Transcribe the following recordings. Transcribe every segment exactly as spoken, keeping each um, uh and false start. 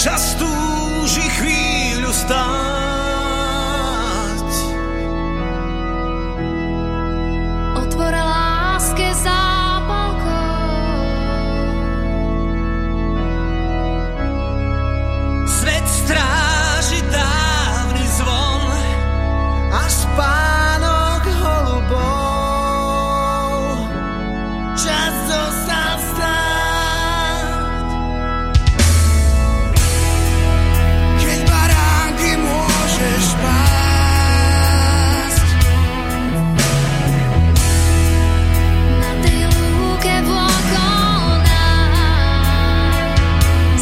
čas túži chvíľu stáť. Otvor láske zápalkou, svet stráži dávny zvon a spánok holubov. Čas zostal stáť. Keď baránky môžeš pásť na tej lúke vôkol nás.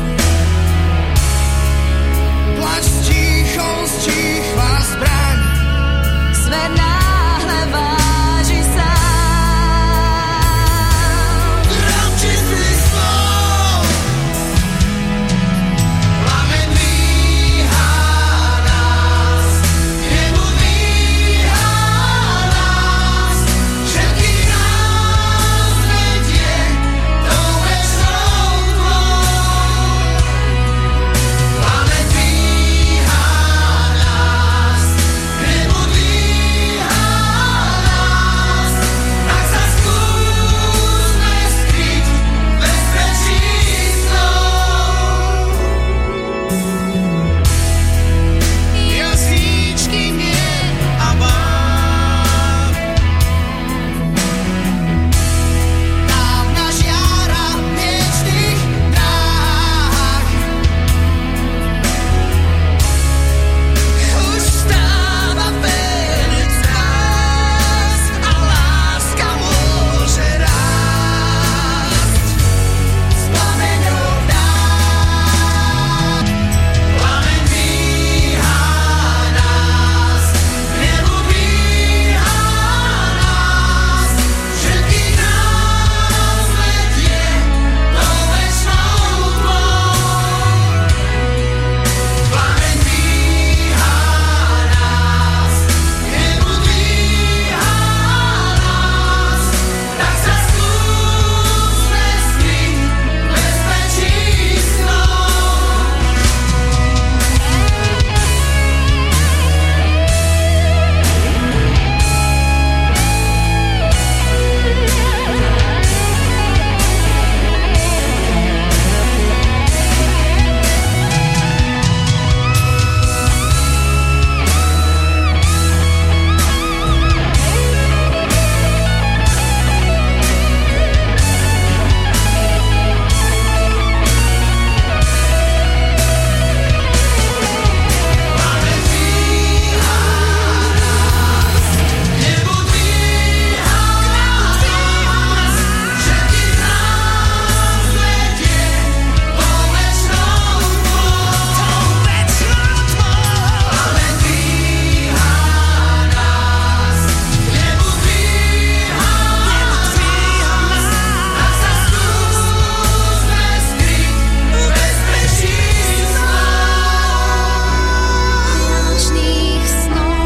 plač tichou stíchla zbraň. Svet náhle váži sa. Drám čistých slov, plameň dvíha nás, k nebu dvíha nás, všetkých nás vedie tou večnou tmou. Plameň dvíha nás, k nebu dvíha nás, tak sa skúsme skryť v bezpečí snov. Jasíčky mier a báb, dávna žiara miečných dráh, už stáva Fénix z nás a láska môže rásť s plameňou dát. Plameň dvíha nás, k nebu dvíha nás, všetkých nás vedie tou večnou tmou. Plameň dvíha nás, k nebu dvíha nás, tak sa skúsme skryť v bezpečí snov. Plameň dvíha nás, k nebu dvíha nás, všetkých nás vedie tou večnou tmou. Plameň dvíha nás, k nebu dvíha nás, tak sa skúsme skryť v bezpečí Nočných snov.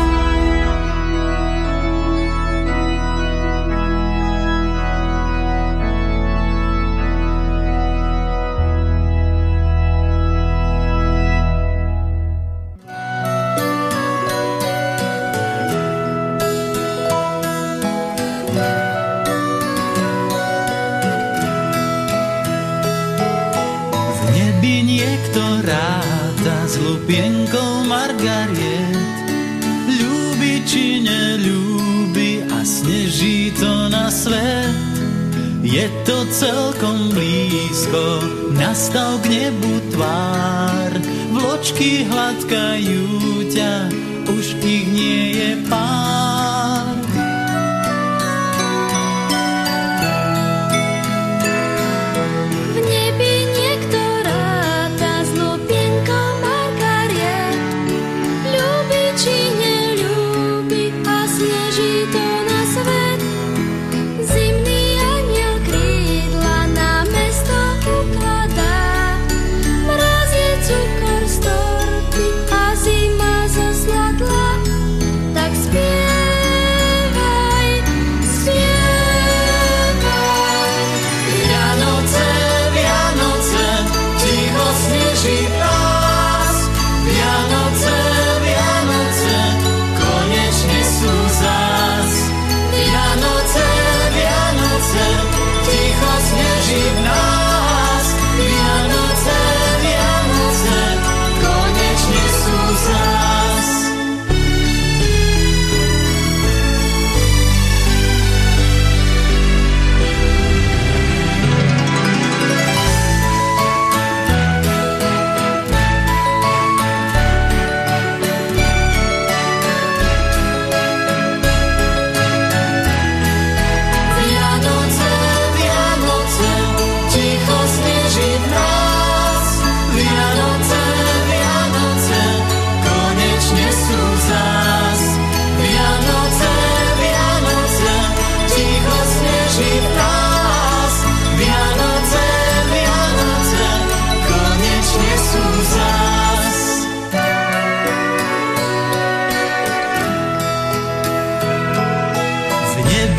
V nebi niekto ráta s lupienkou margariet. Ľúbi či neľúbi a sneží to na svet. Je to celkom blízko, nastav k nebu tvár. Vločky hladkajú ťa, už ich nie je pár. V nebi niekto ráta s lupienkou margariet. Ľúbi či neľúbi a sneží to na svet. Zimný anjel krídla na mesto ukladá. Mraz je cukor z torty a zima zo zlata.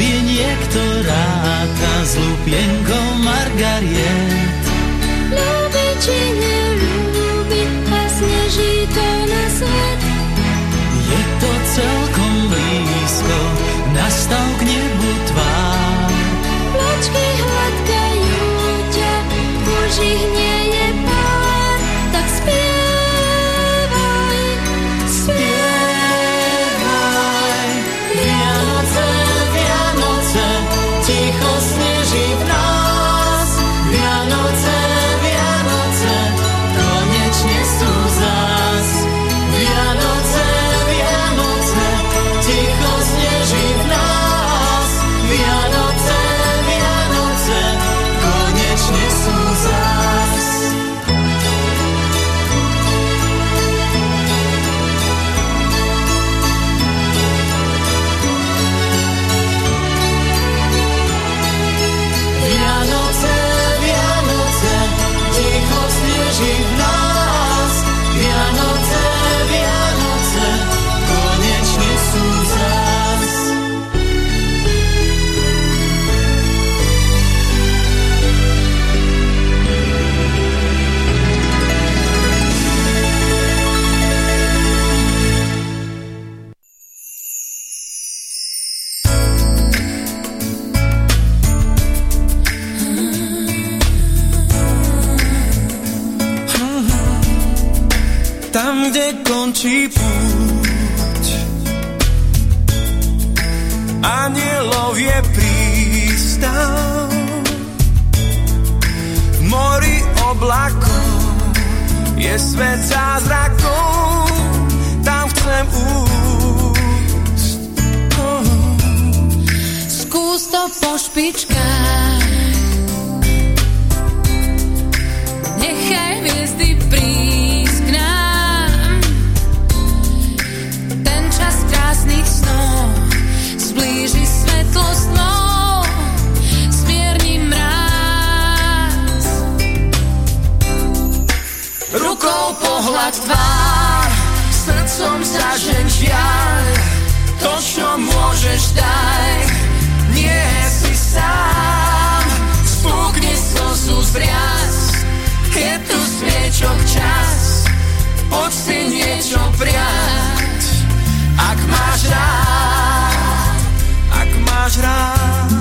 Keby niekto ráta s lupienkou Margariet. Ľúbi či neľúbi a sneží to na svet. Je to celkom blízko, nastav k nebu tvár. Plačky hladkajú ťa, už ich nie je pár. Tak spievaj, spievaj. Vianoce, Vianoce, ticho sneží v nás. Vianoce, Vianoce, konečne sú zás. Vianoce, Vianoce, ticho sneží v nás. Vianoce, Vianoce, konečne sú zás. Vianoce, Vianoce, ticho sneží v nás. Vianoce, Vianoce, konečne sú zás. Tam, kde končí púť, anielov je prístav. V mori oblakov je svet zázrakov, tam chcem újsť. Oh. Skús to po špičkách, nechaj hviezdy prísť k nám. Ten čas krásnych snov zblíži svetlo snov, zmierni mráz. Rukou pohľad tvár, srdcom zažeň žiaľ. To, čo môžeš, daj, nie si sám. Spúkni slzu zriaz, je tu sviečok čas, poď si niečo prijať. Ak máš rád, ak máš rád.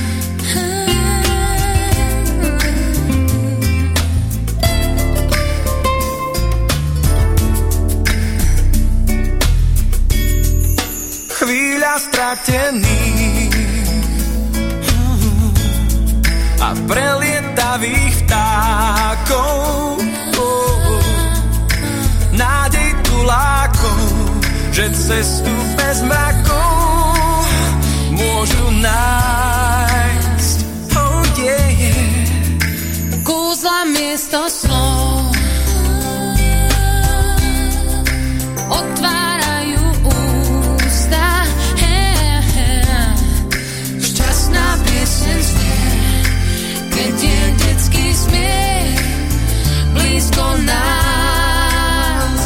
Chvíľa stratených a prelietavých vtákov, nádej tulákov, že cestu bez mrakov môžu nájsť. Oh yeah. Kúzla miesto slov otvárajú ústa. Hey, hey. Šťastná pieseň znie, keď je detský smiech blízko nás.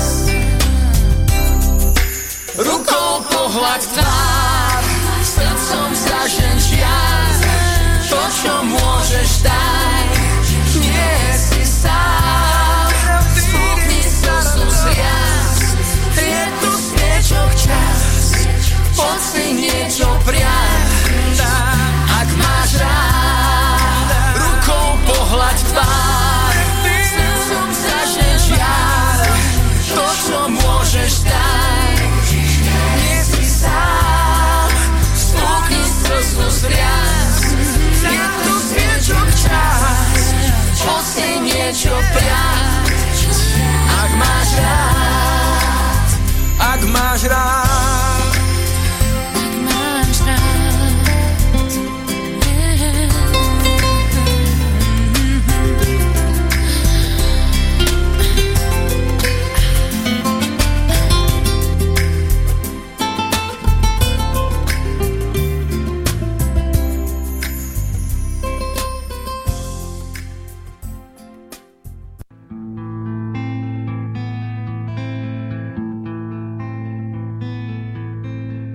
Rukou pohľad tvár, srdcom zažeň žiaľ. To, čo môžeš, daj, nie si sám. Spúkni slzu zriaz, je tu sviečok čas, poď si niečo prijať. Ak máš rád, rukou pohľad tvár, srdcom zažeň žiaľ. To, čo môžeš, daj, nie si sám. Spúkni slzu zriaz, je tu sviečok čas, poď si niečo prijať. Ak máš rád, ak máš rád. Ak máš rád.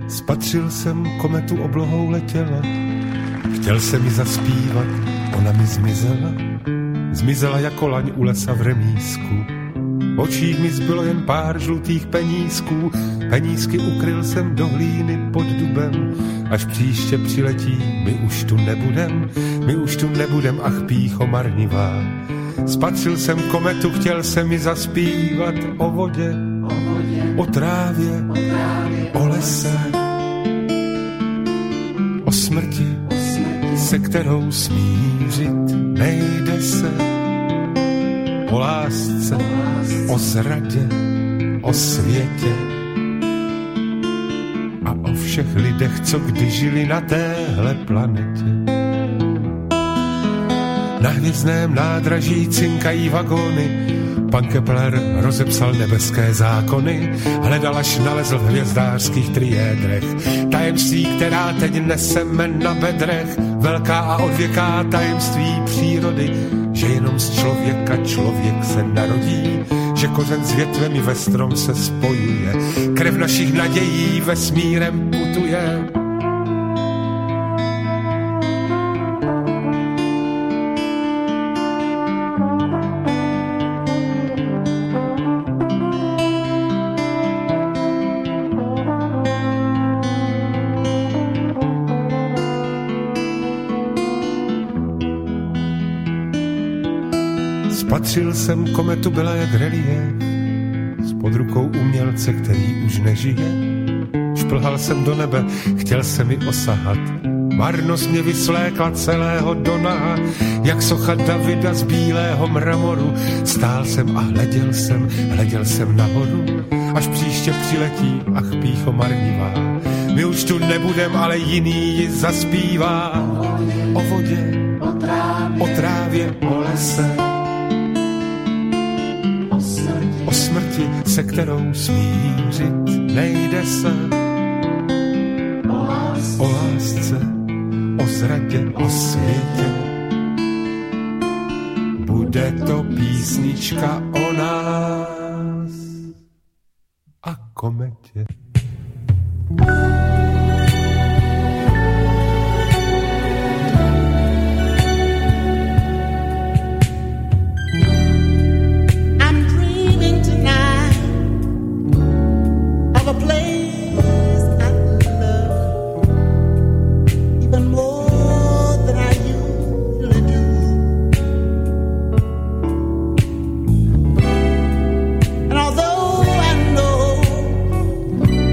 Spatřil jsem kometu, oblohou letěla. Chtěl jsem mi zaspívat, ona mi zmizela. Zmizela jako laň u lesa v remísku. V očích mi zbylo jen pár žlutých penízků. Penízky ukryl jsem do hlíny pod dubem. Až příště přiletí, my už tu nebudem. My už tu nebudem, ach pýcho marnivá. Spatřil jsem kometu, chtěl jsem mi zaspívat o vodě, o trávě, o lese, o smrti, se kterou smířit nejde se, o lásce, o zradě, o světě a o všech lidech, co kdy žili na téhle planetě. Na hvězdném nádraží cinkají vagóny, pan Kepler rozepsal nebeské zákony, hledal až nalezl v hvězdářských triédrech tajemství, která teď neseme na bedrech, velká a odvěká tajemství přírody, že jenom z člověka člověk se narodí, že kořen s větvemi ve strom se spojuje, krev našich nadějí vesmírem putuje. Spatřil jsem kometu, byla jak relief, spod rukou umělce, který už nežije. Šplhal jsem do nebe, chtěl jsem mi osahat, marnost mě vysvlékla celého do naha, jak socha Davida z bílého mramoru. Stál jsem a hleděl jsem, hleděl jsem nahoru, až příště přiletí, ach pýcho marnivá. My už tu nebudem, ale jiný ji zaspívá. O vodě, o trávě, o lese, o smrti, se kterou smířit nejde se, o lásce, o zradě, o světě. Bude to písnička o nás a kometě. And although I know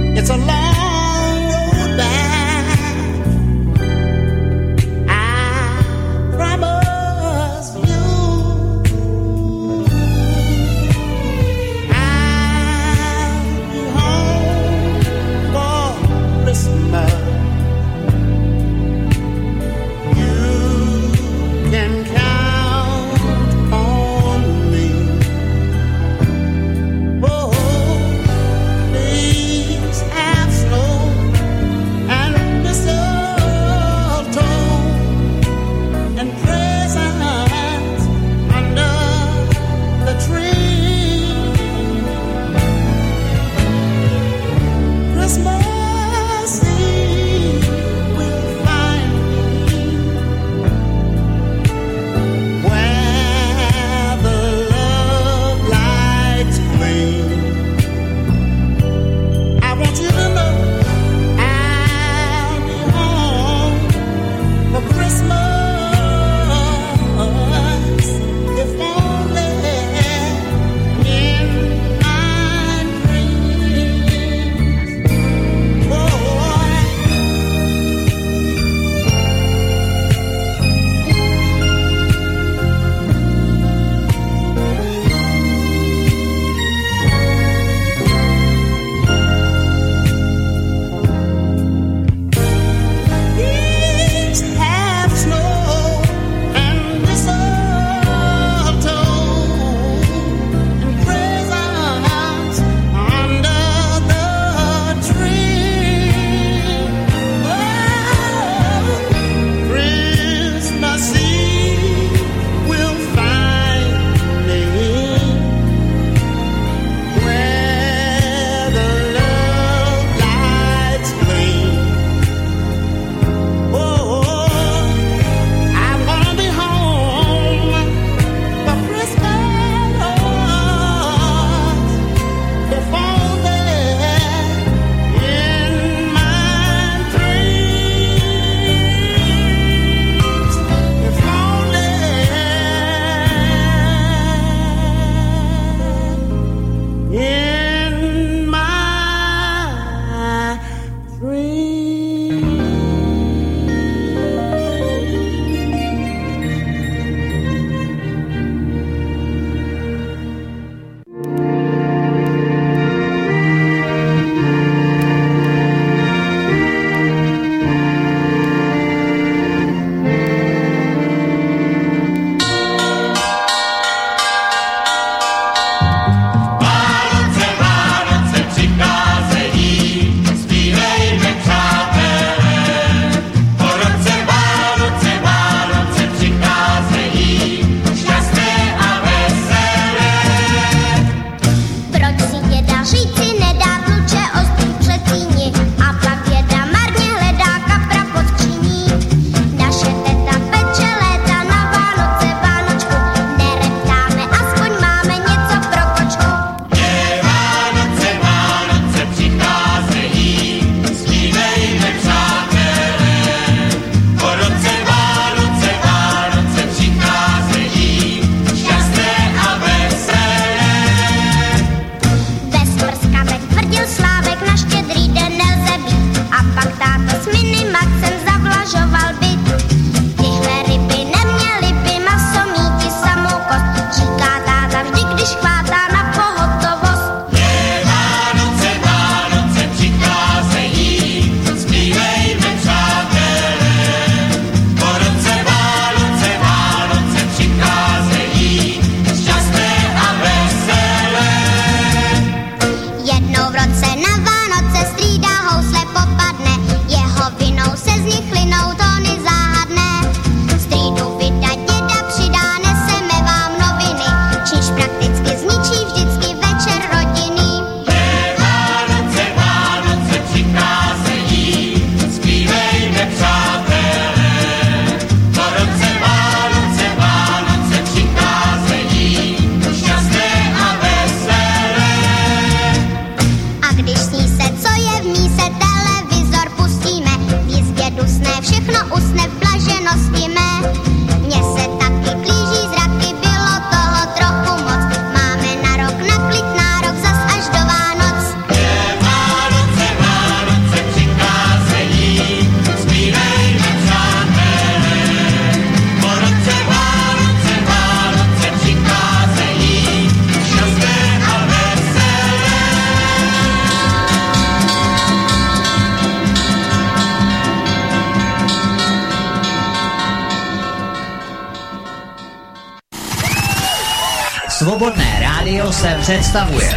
Svobodné rádio se představuje.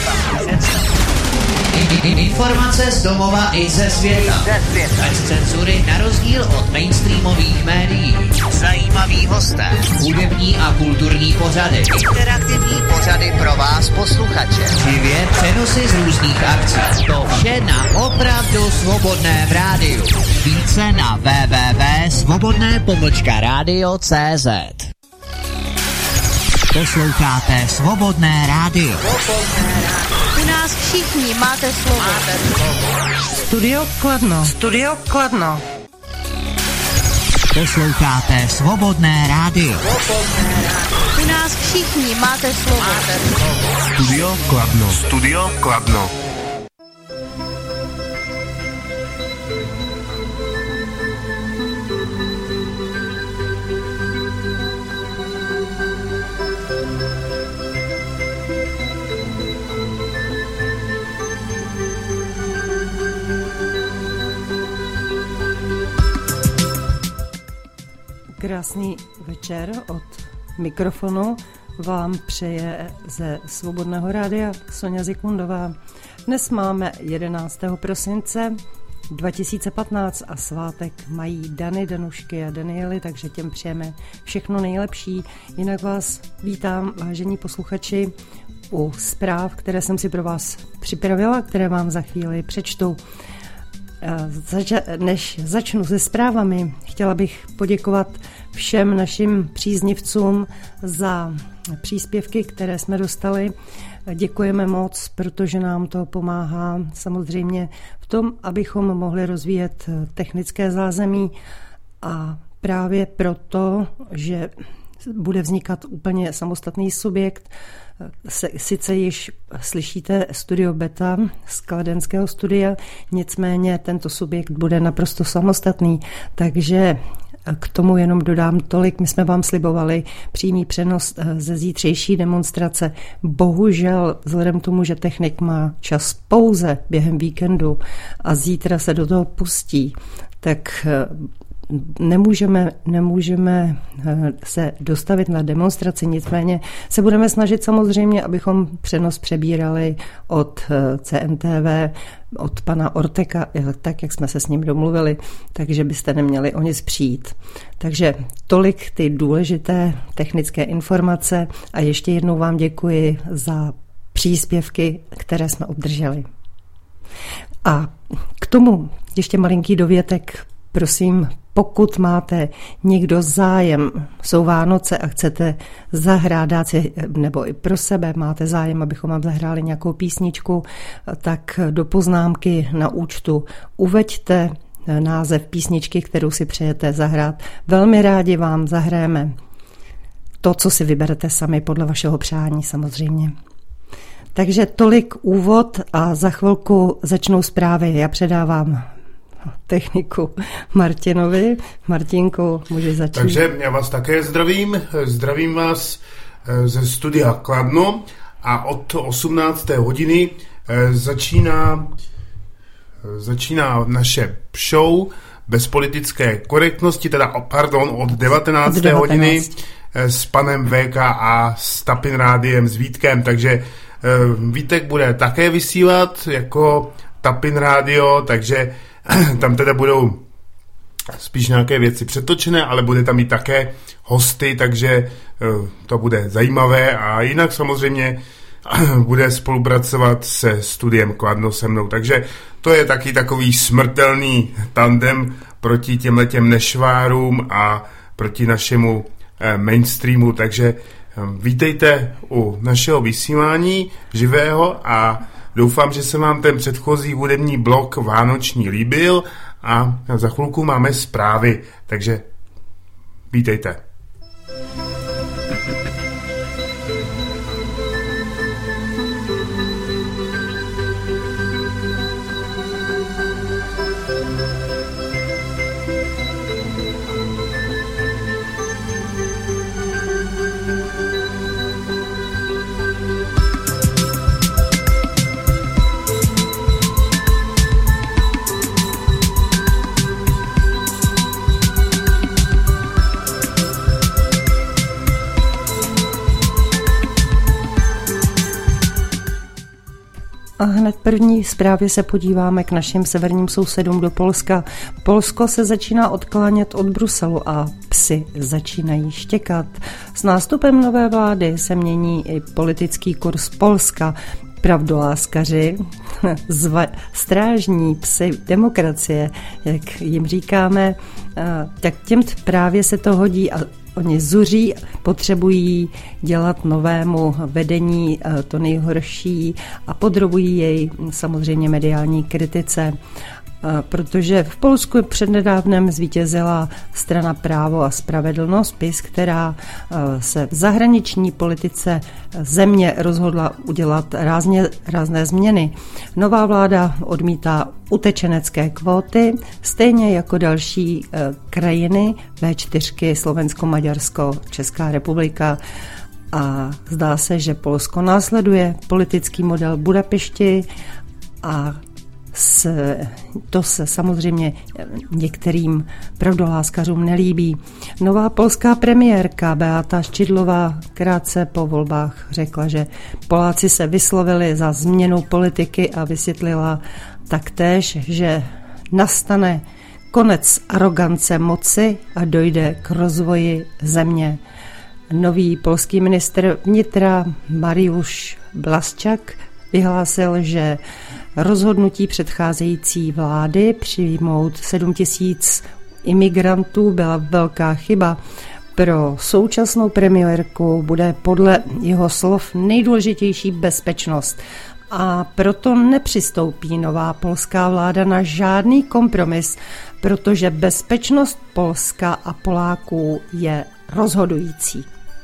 Informace z domova i ze světa. Bez cenzury na rozdíl od mainstreamových médií. Zajímavý hosté. Hudební a kulturní pořady. Interaktivní pořady pro vás posluchače. Živě přenosy z různých akcí. To vše na opravdu svobodném rádiu. Více na w w w tečka svobodné pomlčka rádio tečka cé zet. Posloucháte Svobodné rádio. U nás všichni máte slovo. Studio Kladno. Studio Kladno. Posloucháte Svobodné rádio. U nás všichni máte slovo. Studio Kladno. Studio Kladno. Krásný večer od mikrofonu vám přeje ze Svobodného rádia Sonja Zikmundová. Dnes máme jedenáctého prosince dva tisíce patnáct a svátek mají Dany, Danušky a Daniely, takže těm přejeme všechno nejlepší. Jinak vás vítám, vážení posluchači, u zpráv, které jsem si pro vás připravila, které vám za chvíli přečtu. Než začnu se zprávami, chtěla bych poděkovat všem našim příznivcům za příspěvky, které jsme dostali. Děkujeme moc, protože nám to pomáhá samozřejmě v tom, abychom mohli rozvíjet technické zázemí, a právě proto, že bude vznikat úplně samostatný subjekt. Sice již slyšíte Studio Beta z kladenského studia, nicméně tento subjekt bude naprosto samostatný, takže k tomu jenom dodám tolik. My jsme vám slibovali přímý přenos ze zítřejší demonstrace. Bohužel, vzhledem k tomu, že technik má čas pouze během víkendu a zítra se do toho pustí, tak Nemůžeme, nemůžeme se dostavit na demonstraci, nicméně se budeme snažit samozřejmě, abychom přenos přebírali od C M T V, od pana Orteka, tak, jak jsme se s ním domluvili, takže byste neměli o nic přijít. Takže tolik ty důležité technické informace a ještě jednou vám děkuji za příspěvky, které jsme obdrželi. A k tomu ještě malinký dovětek. Prosím, pokud máte někdo zájem, jsou Vánoce a chcete zahrát, dát si, nebo i pro sebe máte zájem, abychom vám zahráli nějakou písničku, tak do poznámky na účtu uveďte název písničky, kterou si přejete zahrát. Velmi rádi vám zahrajeme to, co si vyberete sami podle vašeho přání samozřejmě. Takže tolik úvod a za chvilku začnou zprávy. Já předávám techniku Martinovi. Martinku, můžeš začít. Takže já vás také zdravím. Zdravím vás ze studia Kladno a od osmnácté hodiny začíná, začíná naše show bez politické korektnosti, teda pardon, od devatenácté hodiny s panem V K a s Tapin Rádiem, s Vítkem, takže Vítek bude také vysílat jako Tapin Rádio, takže tam teda budou spíš nějaké věci přetočené, ale bude tam i také hosty, takže to bude zajímavé a jinak samozřejmě bude spolupracovat se studiem Kladno se mnou, takže to je taky takový smrtelný tandem proti těmhletěm nešvárům a proti našemu mainstreamu, takže vítejte u našeho vysílání živého a doufám, že se vám ten předchozí hudební blok vánoční líbil a za chvilku máme zprávy, takže vítejte. hned v první zprávě se podíváme k našim severním sousedům do Polska. Polsko se začíná odklánět od Bruselu a psi začínají štěkat. S nástupem nové vlády se mění i politický kurz Polska. Pravdoláskaři, zva, strážní psy demokracie, jak jim říkáme, tak těm právě se to hodí a oni zuří, potřebují dělat novému vedení to nejhorší a podrobují jej samozřejmě mediální kritice. Protože v Polsku přednedávnem zvítězila strana Právo a spravedlnost, P I S, která se v zahraniční politice země rozhodla udělat rázně, rázné změny. Nová vláda odmítá utečenecké kvóty, stejně jako další krajiny, vé čtyři, Slovensko, Maďarsko, Česká republika. A zdá se, že Polsko následuje politický model Budapešti a S, to se samozřejmě některým pravdoláskařům nelíbí. Nová polská premiérka Beata Szydlová krátce po volbách řekla, že Poláci se vyslovili za změnu politiky a vysvětlila taktéž, že nastane konec arogance moci a dojde k rozvoji země. Nový polský ministr vnitra Mariusz Błaszczak vyhlásil, že rozhodnutí předcházející vlády přijmout sedm tisíc imigrantů byla velká chyba. Pro současnou premiérku bude podle jeho slov nejdůležitější bezpečnost a proto nepřistoupí nová polská vláda na žádný kompromis, protože bezpečnost Polska a Poláků je rozhodující.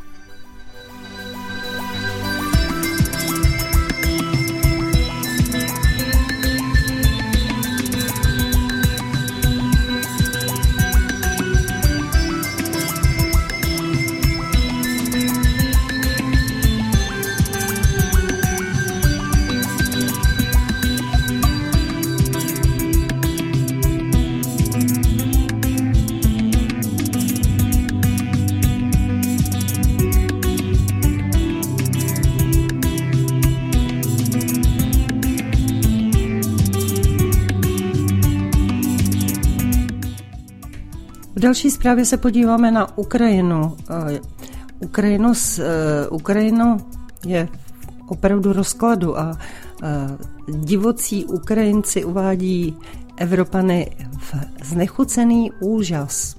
V další zprávě se podíváme na Ukrajinu. Ukrajinu, Ukrajinu je opravdu rozkladu a divocí Ukrajinci uvádí Evropany v znechucený úžas.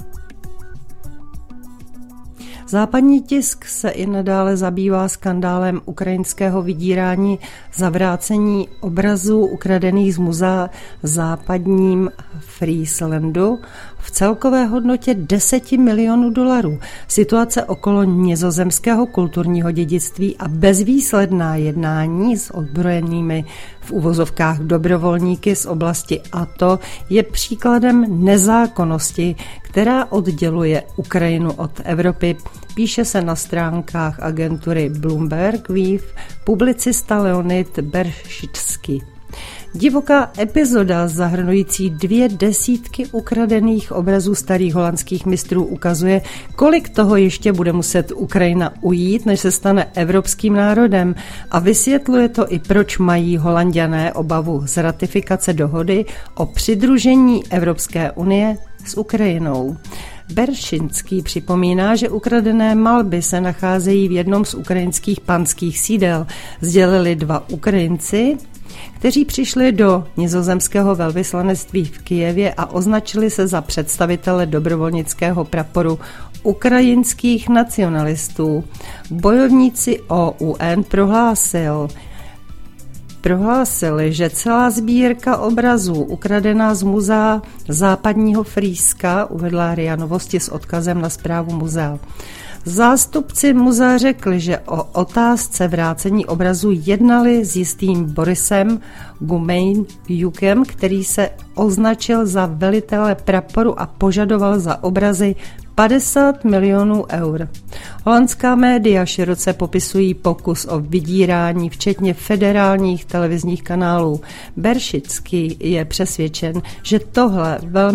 Západní tisk se i nadále zabývá skandálem ukrajinského vydírání za vrácení obrazů ukradených z muzea v západním Frieslandu v celkové hodnotě deset milionů dolarů. Situace okolo nizozemského kulturního dědictví a bezvýsledná jednání s ozbrojenými v uvozovkách dobrovolníky z oblasti A T O je příkladem nezákonnosti, která odděluje Ukrajinu od Evropy, píše se na stránkách agentury Bloomberg Weave publicista Leonid Beršitsky. Divoká epizoda zahrnující dvě desítky ukradených obrazů starých holandských mistrů ukazuje, kolik toho ještě bude muset Ukrajina ujít, než se stane evropským národem, a vysvětluje to i proč mají Holanďané obavu z ratifikace dohody o přidružení Evropské unie s Ukrajinou. Beršinský připomíná, že ukradené malby se nacházejí v jednom z ukrajinských panských sídel. Sdělili dva Ukrajinci, kteří přišli do nizozemského velvyslanectví v Kyjevě a označili se za představitele dobrovolnického praporu ukrajinských nacionalistů. Bojovníci O U N prohlásil, prohlásili, že celá sbírka obrazů ukradená z muzea západního Frýska, uvedla R I A Novosti s odkazem na zprávu muzea. Zástupci muzea řekli, že o otázce vrácení obrazu jednali s jistým Borisem Gumejnjukem, který se označil za velitele praporu a požadoval za obrazy padesát milionů eur. Holandská média široce popisují pokus o vydírání, včetně federálních televizních kanálů. Beršický je přesvědčen, že tohle velmi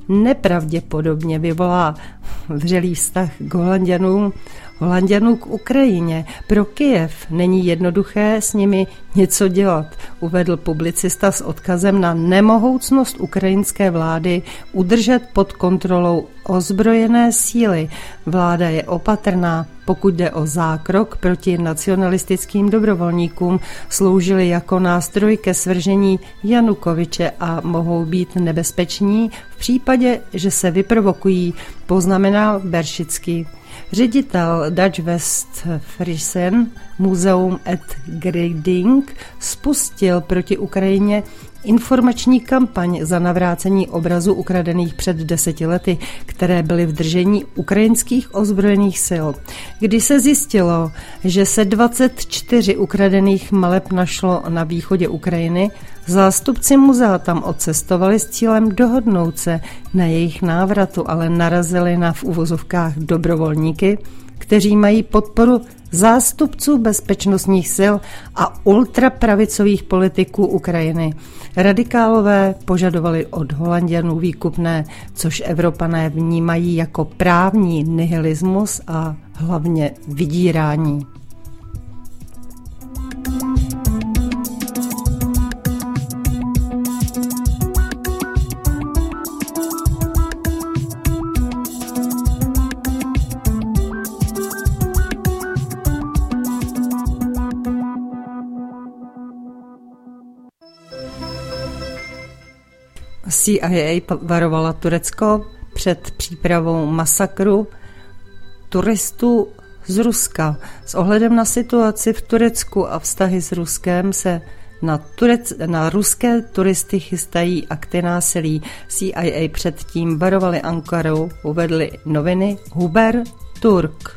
nepravděpodobně vyvolá vřelý vztah k Holanďanům, Holanďanů k Ukrajině. Pro Kyjev není jednoduché s nimi něco dělat, uvedl publicista s odkazem na nemohoucnost ukrajinské vlády udržet pod kontrolou ozbrojené síly. Vláda je opatrná, pokud jde o zákrok proti nacionalistickým dobrovolníkům, sloužili jako nástroj ke svržení Janukoviče a mohou být nebezpeční v případě, že se vyprovokují, poznamenal Beršický. Ředitel Dutch West Friesen Museum at Grading spustil proti Ukrajině informační kampaň za navrácení obrazů ukradených před deseti lety, které byly v držení ukrajinských ozbrojených sil. Kdy se zjistilo, že se dvacet čtyři ukradených maleb našlo na východě Ukrajiny, zástupci muzea tam odcestovali s cílem dohodnout se na jejich návratu, ale narazili na v uvozovkách dobrovolníky, kteří mají podporu zástupců bezpečnostních sil a ultrapravicových politiků Ukrajiny. Radikálové požadovali od Holanďanů výkupné, což Evropané vnímají jako právní nihilismus a hlavně vydírání. C I A varovala Turecko před přípravou masakru turistů z Ruska. S ohledem na situaci v Turecku a vztahy s Ruskem se na, turec, na ruské turisty chystají akty násilí. C I A předtím varovali Ankaru, uvedly noviny Huber Turk.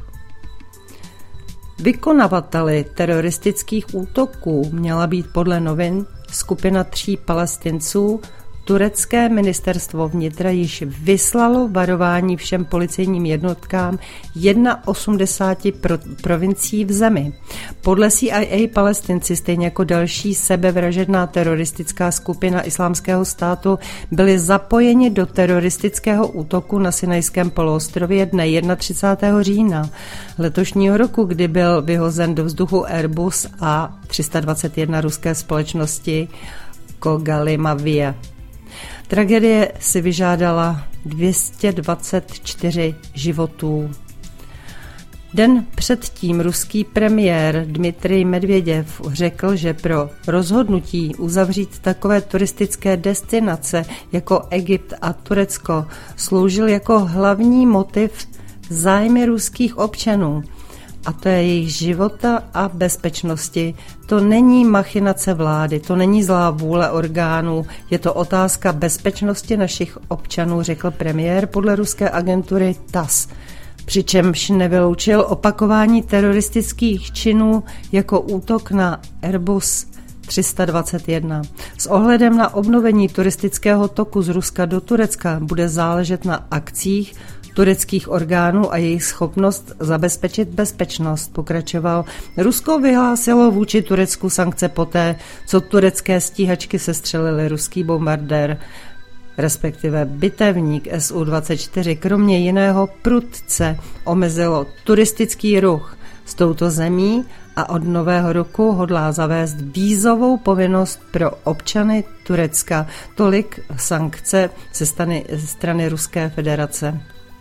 Vykonavateli teroristických útoků měla být podle novin skupina tří Palestinců. Turecké ministerstvo vnitra již vyslalo varování všem policejním jednotkám osmdesáti pro, provincií v zemi. Podle C I A Palestinci, stejně jako další sebevražedná teroristická skupina Islámského státu, byli zapojeni do teroristického útoku na Sinajském poloostrově dne třicátého prvního října letošního roku, kdy byl vyhozen do vzduchu Airbus A tři sta dvacet jedna ruské společnosti Kogalimavia. Tragédie si vyžádala dvě stě dvacet čtyři životů. Den předtím ruský premiér Dmitrij Medvěděv řekl, že pro rozhodnutí uzavřít takové turistické destinace jako Egypt a Turecko sloužil jako hlavní motiv zájmy ruských občanů. A to je jejich života a bezpečnosti. To není machinace vlády, to není zlá vůle orgánů, je to otázka bezpečnosti našich občanů, řekl premiér podle ruské agentury T A S. Přičemž nevyloučil opakování teroristických činů jako útok na Airbus tři sta dvacet jedna. S ohledem na obnovení turistického toku z Ruska do Turecka bude záležet na akcích tureckých orgánů a jejich schopnost zabezpečit bezpečnost, pokračoval. Rusko vyhlásilo vůči Turecku sankce poté, co turecké stíhačky sestřelily ruský bombardér, respektive bitevník S U dvacet čtyři. Kromě jiného prudce omezilo turistický ruch s touto zemí a od nového roku hodlá zavést vízovou povinnost pro občany Turecka. Tolik sankce ze strany, ze strany Ruské federace.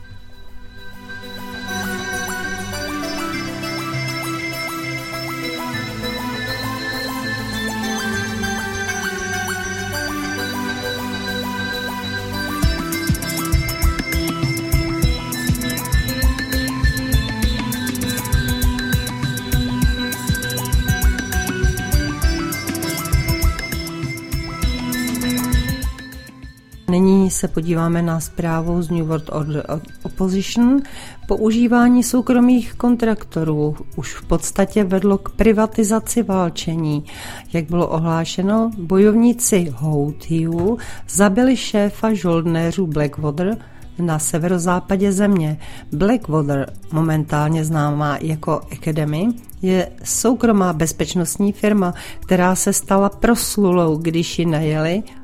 Nyní se podíváme na zprávu z New World Opposition. Používání soukromých kontraktorů už v podstatě vedlo k privatizaci válčení. Jak bylo ohlášeno, bojovníci Houthijů zabili šéfa žoldnéřů Blackwater na severozápadě země. Blackwater, momentálně známá jako Academy, je soukromá bezpečnostní firma, která se stala proslulou, když ji najeli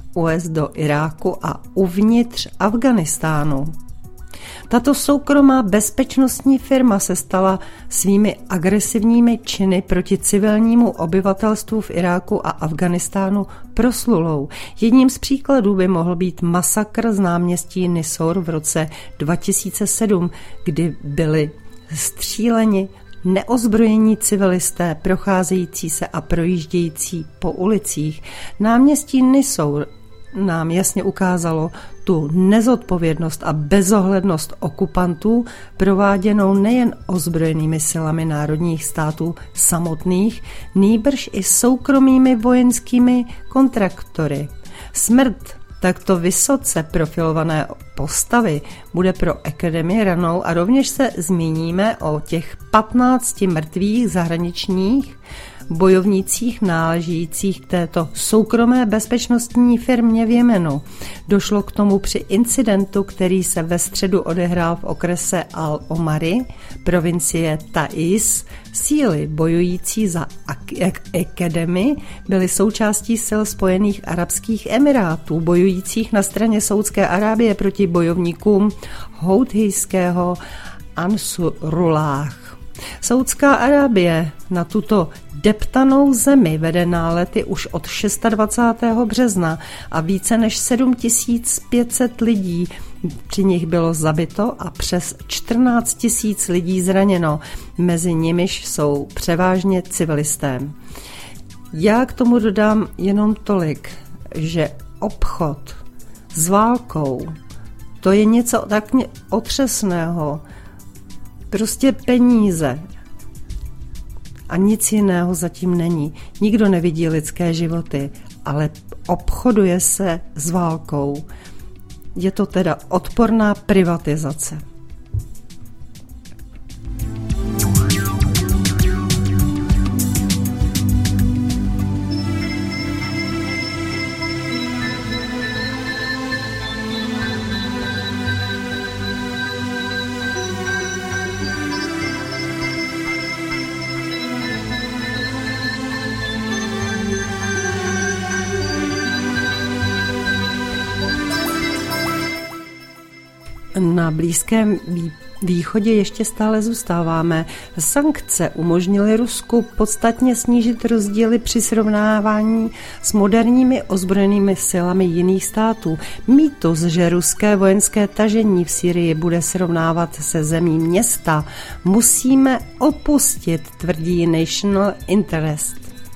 uvést do Iráku a uvnitř Afghánistánu. Tato soukromá bezpečnostní firma se stala svými agresivními činy proti civilnímu obyvatelstvu v Iráku a Afghánistánu proslulou. Jedním z příkladů by mohl být masakr z náměstí Nisour v roce dva tisíce sedm, kdy byli stříleni neozbrojení civilisté procházející se a projíždějící po ulicích. Náměstí Nisour nám jasně ukázalo tu nezodpovědnost a bezohlednost okupantů prováděnou nejen ozbrojenými silami národních států samotných, nýbrž i soukromými vojenskými kontraktory. Smrt takto vysoce profilované postavy bude pro Akademii ranou a rovněž se zmíníme o těch patnácti mrtvých zahraničních bojovnících náležejících k této soukromé bezpečnostní firmě v Jemenu. Došlo k tomu při incidentu, který se ve středu odehrál v okrese Al-Omari, provincie Taiz. Síly bojující za Akademii byly součástí sil Spojených arabských emirátů, bojujících na straně Saúdské Arábie proti bojovníkům houthijského Ansarullah. Saúdská Arábie na tuto deptanou zemi vede nálety už od dvacátého šestého března a více než sedm tisíc pět set lidí při nich bylo zabito a přes čtrnáct tisíc lidí zraněno, mezi nimiž jsou převážně civilisté. Já k tomu dodám jenom tolik, že obchod s válkou, to je něco tak otřesného, prostě peníze a nic jiného zatím není. Nikdo nevidí lidské životy, ale obchoduje se s válkou. Je to teda odporná privatizace. Na Blízkém východě ještě stále zůstáváme. Sankce umožnily Rusku podstatně snížit rozdíly při srovnávání s moderními ozbrojenými silami jiných států. Mýtus, že ruské vojenské tažení v Sýrii bude srovnávat se zemí města, musíme opustit, tvrdí National Interest.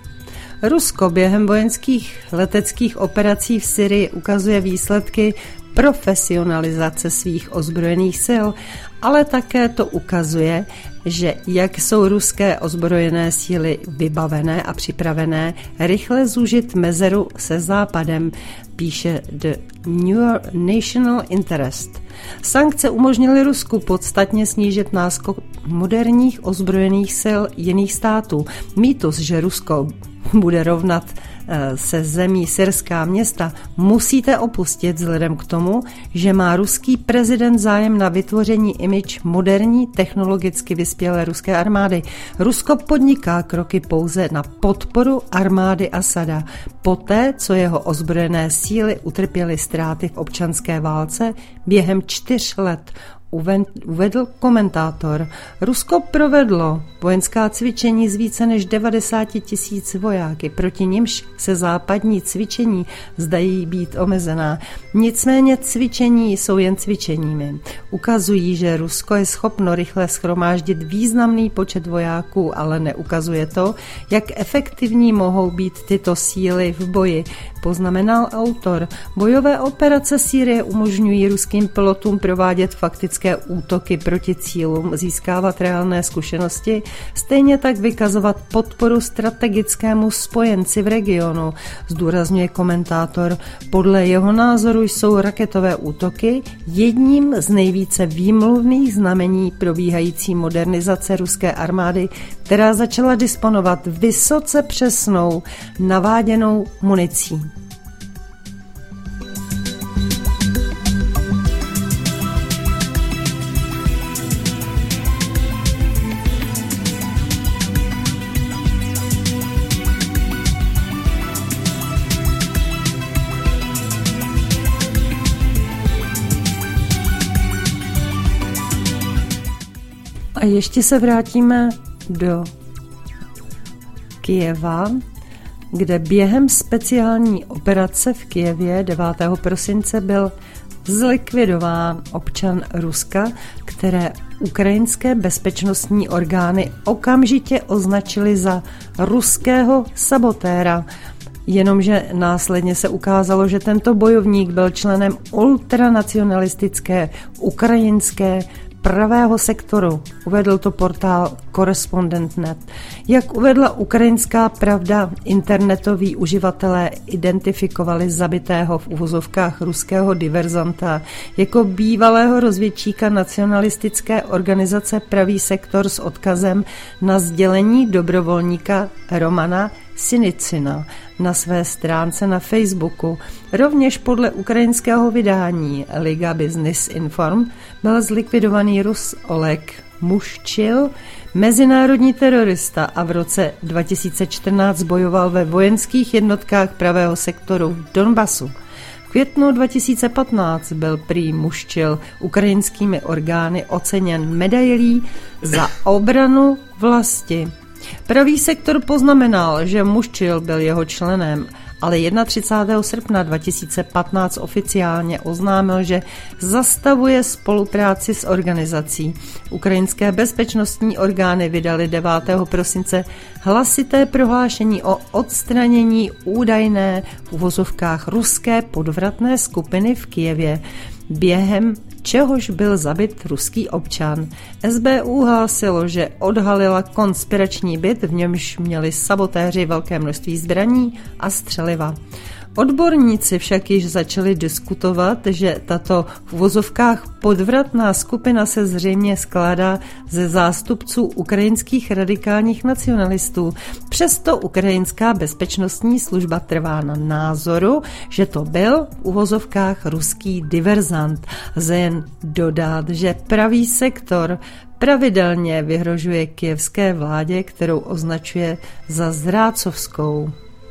Rusko během vojenských leteckých operací v Syrii ukazuje výsledky profesionalizace svých ozbrojených sil, ale také to ukazuje, že jak jsou ruské ozbrojené síly vybavené a připravené rychle zúžit mezeru se Západem, píše The New National Interest. Sankce umožnily Rusku podstatně snížit náskok moderních ozbrojených sil jiných států. Mýtus, že Rusko bude rovnat se zemí syrská města, musíte opustit vzhledem k tomu, že má ruský prezident zájem na vytvoření image moderní, technologicky vyspělé ruské armády. Rusko podniká kroky pouze na podporu armády Asada. Poté, co jeho ozbrojené síly utrpěly ztráty v občanské válce během čtyř let, uvedl komentátor. Rusko provedlo vojenská cvičení z více než devadesát tisíc vojáky, proti nimž se západní cvičení zdají být omezená. Nicméně cvičení jsou jen cvičeními. Ukazují, že Rusko je schopno rychle shromáždit významný počet vojáků, ale neukazuje to, jak efektivní mohou být tyto síly v boji. Poznamenal autor. Bojové operace Sýrie umožňují ruským pilotům provádět faktické útoky proti cílům, získávat reálné zkušenosti, stejně tak vykazovat podporu strategickému spojenci v regionu, zdůrazňuje komentátor. Podle jeho názoru jsou raketové útoky jedním z nejvíce výmluvných znamení probíhající modernizace ruské armády, která začala disponovat vysoce přesnou naváděnou municí. A ještě se vrátíme do Kyjeva, kde během speciální operace v Kyjevě devátého prosince byl zlikvidován občan Ruska, které ukrajinské bezpečnostní orgány okamžitě označily za ruského sabotéra. Jenomže následně se ukázalo, že tento bojovník byl členem ultranacionalistické ukrajinské pravého sektoru. Uvedl to portál Correspondent tečka net. Jak uvedla Ukrajinská pravda, internetoví uživatelé identifikovali zabitého v uvozovkách ruského diverzanta jako bývalého rozvědčíka nacionalistické organizace Pravý sektor s odkazem na sdělení dobrovolníka Romana Sinicina na své stránce na Facebooku. Rovněž podle ukrajinského vydání Liga Business Inform byl zlikvidovaný Rus Oleg Muščil, mezinárodní terorista, a v roce dva tisíce čtrnáct bojoval ve vojenských jednotkách pravého sektoru v Donbasu. V květnu dva tisíce patnáct byl prý Muščil ukrajinskými orgány oceněn medailí za obranu vlasti. Pravý sektor poznamenal, že Muščil byl jeho členem, ale třicátého prvního srpna dva tisíce patnáct oficiálně oznámil, že zastavuje spolupráci s organizací. Ukrajinské bezpečnostní orgány vydaly devátého prosince hlasité prohlášení o odstranění údajné v uvozovkách ruské podvratné skupiny v Kyjevě, během čehož byl zabit ruský občan. S B U hlásilo, že odhalila konspirační byt, v němž měli sabotéři velké množství zbraní a střeliva. Odborníci však již začali diskutovat, že tato v uvozovkách podvratná skupina se zřejmě skládá ze zástupců ukrajinských radikálních nacionalistů. Přesto ukrajinská bezpečnostní služba trvá na názoru, že to byl v uvozovkách ruský diverzant. Lze jen dodat, že pravý sektor pravidelně vyhrožuje kyjevské vládě, kterou označuje za zrádcovskou.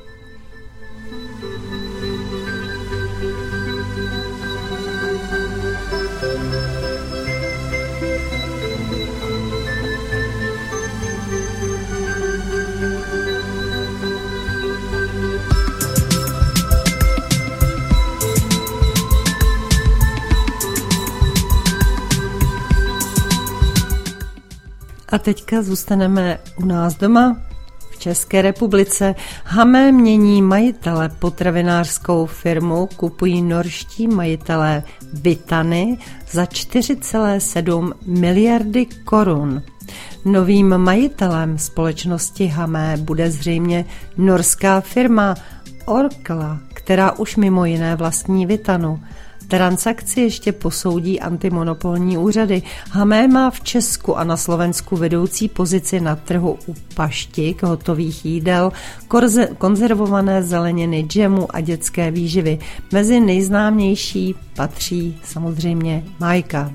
A teďka zůstaneme u nás doma v České republice. Hamé mění majitele, potravinářskou firmu kupují norští majitelé Vitany za čtyři celé sedm miliardy korun. Novým majitelem společnosti Hamé bude zřejmě norská firma Orkla, která už mimo jiné vlastní Vitanu. Transakci ještě posoudí antimonopolní úřady. Hamé má v Česku a na Slovensku vedoucí pozici na trhu u paštik, hotových jídel, korze, konzervované zeleniny, džemu a dětské výživy. Mezi nejznámější patří samozřejmě Majka.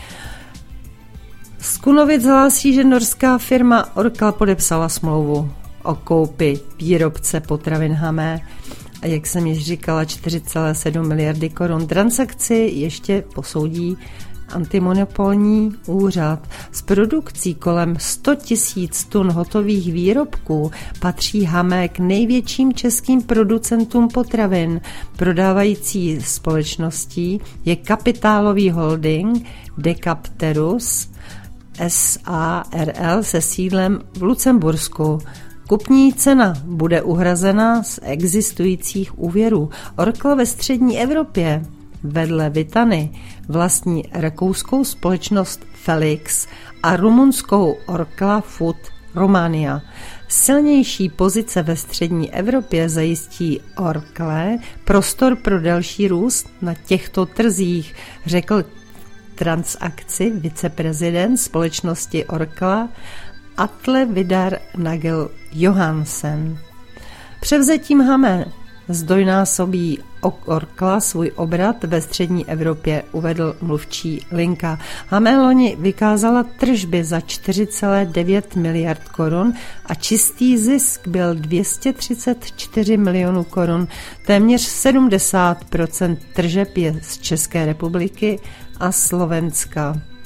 Z Kunovic hlásí, že norská firma Orkla podepsala smlouvu o koupi výrobce potravin Hamé. A jak jsem již říkala, čtyři celé sedm miliardy korun. Transakci ještě posoudí antimonopolní úřad. S produkcí kolem sto tisíc tun hotových výrobků patří Hamé k největším českým producentům potravin. Prodávající společností je kapitálový holding Decapterus S A R L se sídlem v Lucembursku. Kupní cena bude uhrazena z existujících úvěrů. Orkla ve střední Evropě vedle Vitany vlastní rakouskou společnost Felix a rumunskou Orkla Food Romania. Silnější pozice ve střední Evropě zajistí Orkle prostor pro další růst na těchto trzích, řekl transakci viceprezident společnosti Orkla Atle Vidar Nagel Johansen. Převzetím Hamé zdvojnásobí Orkla svůj obrat ve střední Evropě, uvedl mluvčí Linka. Hamé loni vykázala tržby za čtyři celé devět miliard korun a čistý zisk byl dvě stě třicet čtyři milionů korun. Téměř sedmdesát procent tržeb je z České republiky a Slovenska.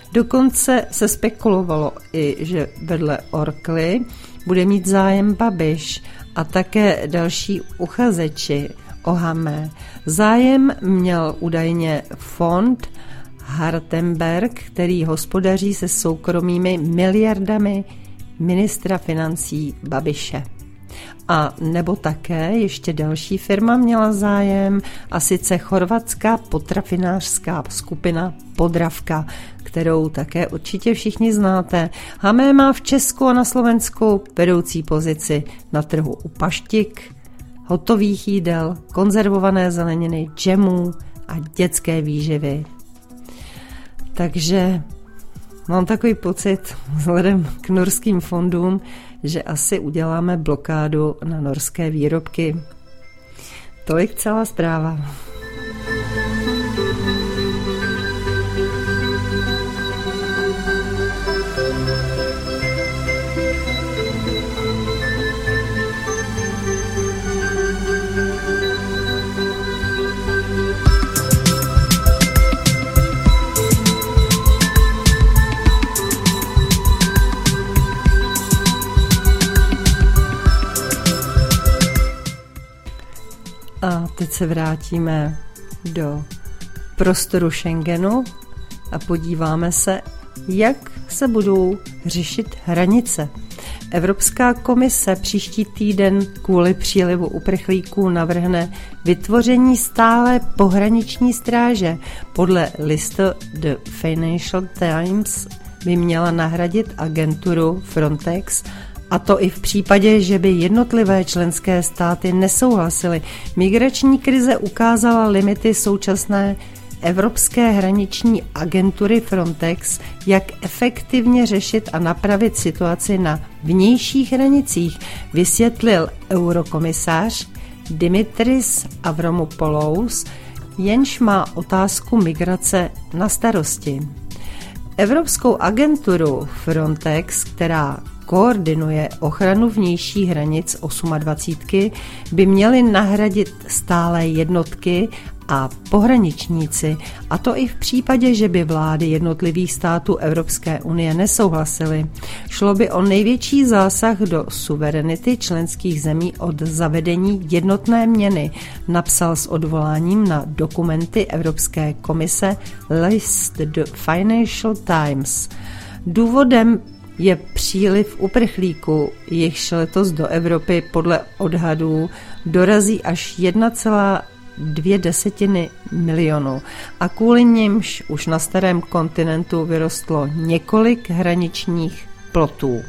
Dokonce se spekulovalo i, že vedle Orkly bude mít zájem Babiš a také další uchazeči o Hamé. Zájem měl údajně fond Hartenberg, který hospodaří se soukromými miliardami ministra financí Babiše. A nebo také ještě další firma měla zájem, a sice chorvatská potravinářská skupina Podravka, kterou také určitě všichni znáte. Hamé má v Česku a na Slovensku vedoucí pozici na trhu u paštik, hotových jídel, konzervované zeleniny, džemů a dětské výživy. Takže mám takový pocit, vzhledem k norským fondům, že asi uděláme blokádu na norské výrobky. Tolik celá zpráva. A teď se vrátíme do prostoru Schengenu a podíváme se, jak se budou řešit hranice. Evropská komise příští týden kvůli přílivu uprchlíků navrhne vytvoření stálé pohraniční stráže. Podle listu The Financial Times by měla nahradit agenturu Frontex, a to i v případě, že by jednotlivé členské státy nesouhlasily. Migrační krize ukázala limity současné Evropské hraniční agentury Frontex, jak efektivně řešit a napravit situaci na vnějších hranicích, vysvětlil eurokomisař Dimitris Avramopoulos, jenž má otázku migrace na starosti. Evropskou agenturu Frontex, která koordinuje ochranu vnějších hranic dvacítky osm, by měly nahradit stálé jednotky a pohraničníci, a to i v případě, že by vlády jednotlivých států Evropské unie nesouhlasily. Šlo by o největší zásah do suverenity členských zemí od zavedení jednotné měny, napsal s odvoláním na dokumenty Evropské komise list The Financial Times. Důvodem je příliv uprchlíků, jichž letos do Evropy podle odhadů dorazí až jedna celá dvě desetiny milionu a kvůli nimž už na starém kontinentu vyrostlo několik hraničních plotů.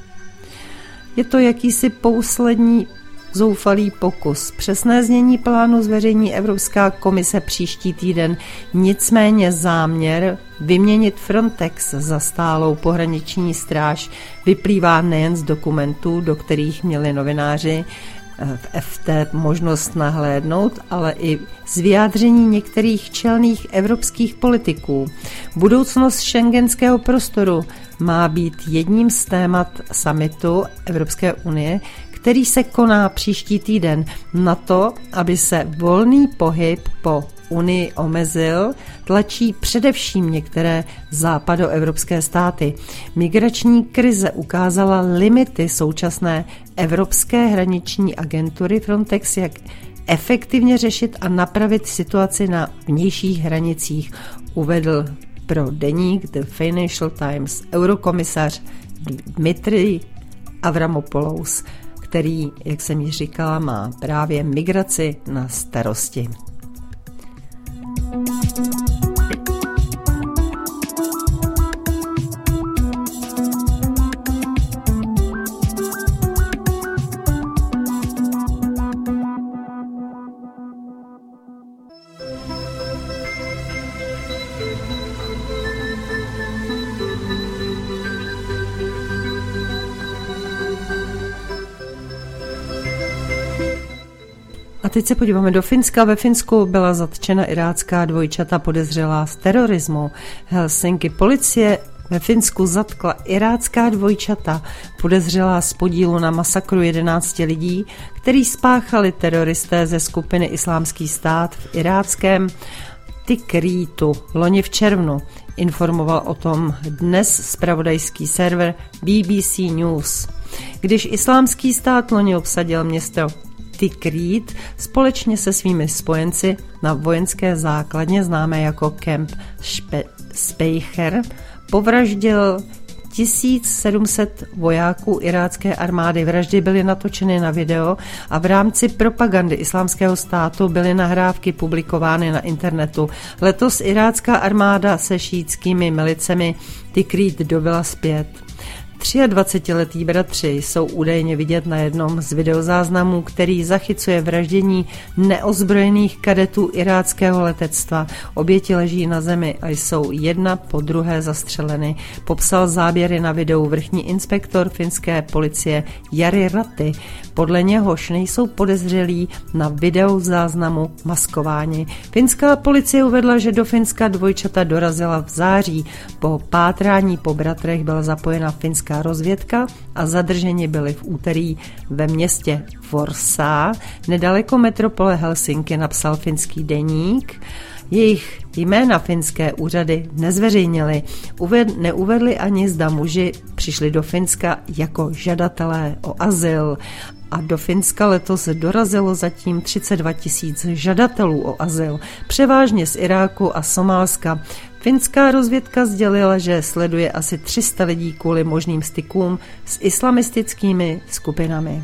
Je to jakýsi poslední zoufalý pokus. Přesné znění plánu zveřejní Evropská komise příští týden, nicméně záměr vyměnit Frontex za stálou pohraniční stráž vyplývá nejen z dokumentů, do kterých měli novináři v F T možnost nahlédnout, ale i z vyjádření některých čelných evropských politiků. Budoucnost schengenského prostoru má být jedním z témat summitu Evropské unie, který se koná příští týden. Na to, aby se volný pohyb po Unii omezil, tlačí především některé západoevropské státy. Migrační krize ukázala limity současné Evropské hraniční agentury Frontex, jak efektivně řešit a napravit situaci na vnějších hranicích, uvedl pro deník The Financial Times eurokomisař Dmitry Avramopoulos, který, jak jsem již říkala, má právě migraci na starosti. A teď se podíváme do Finska. Ve Finsku byla zatčena irácká dvojčata podezřelá z terorismu. Helsinki policie ve Finsku zatkla irácká dvojčata podezřelá z podílu na masakru jedenácti lidí, který spáchali teroristé ze skupiny Islámský stát v iráckém Tikrítu loni v červnu. Informoval o tom dnes zpravodajský server B B C News. Když Islámský stát loni obsadil město Tikrit společně se svými spojenci na vojenské základně známé jako Camp Speicher, povraždil tisíc sedm set vojáků irácké armády. Vraždy byly natočeny na video a v rámci propagandy Islámského státu byly nahrávky publikovány na internetu. Letos irácká armáda se šítskými milicemi Tikrit dobyla zpět. dvacetiletí bratři jsou údajně vidět na jednom z videozáznamů, který zachycuje vraždění neozbrojených kadetů iráckého letectva. Oběti leží na zemi a jsou jedna po druhé zastřeleny. Popsal záběry na videu vrchní inspektor finské policie Jari Raty. Podle něhož nejsou podezřelí na videozáznamu maskováni. Finská policie uvedla, že do Finska dvojčata dorazila v září. Po pátrání po bratrech byla zapojena finská rozvědka a zadrženi byli v úterý ve městě Forsa, nedaleko metropole Helsinki, napsal finský deník. Jejich jména finské úřady nezveřejnily, Uved, neuvedli ani zda muži přišli do Finska jako žadatelé o azyl. A do Finska letos dorazilo zatím třicet dva tisíc žadatelů o azyl, převážně z Iráku a Somálska. Finská rozvědka sdělila, že sleduje asi tři sta lidí kvůli možným stykům s islamistickými skupinami.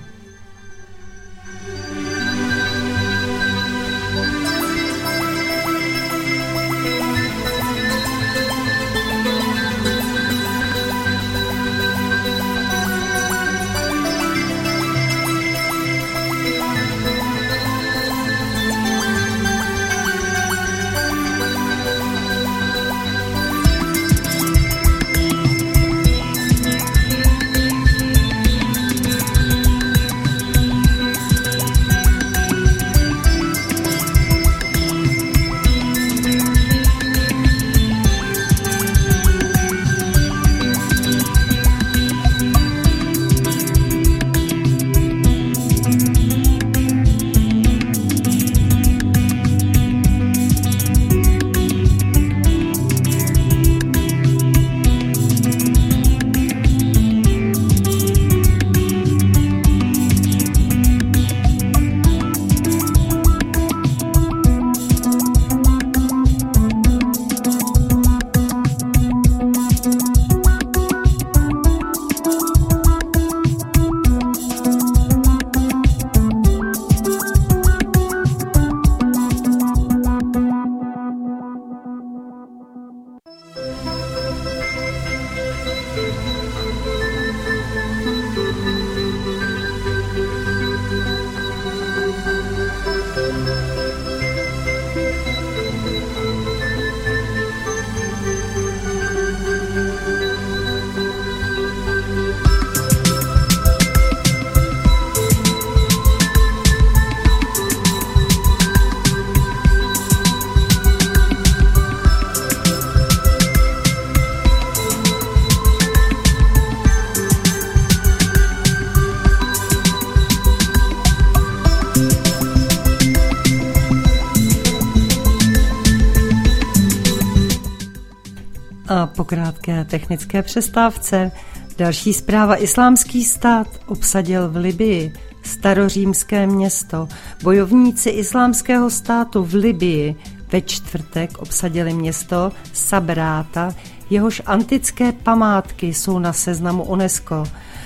A po krátké technické přestávce další zpráva. Islámský stát obsadil v Libyi starořímské město. Bojovníci Islámského státu v Libyi ve čtvrtek obsadili město Sabráta, jehož antické památky jsou na seznamu UNESCO.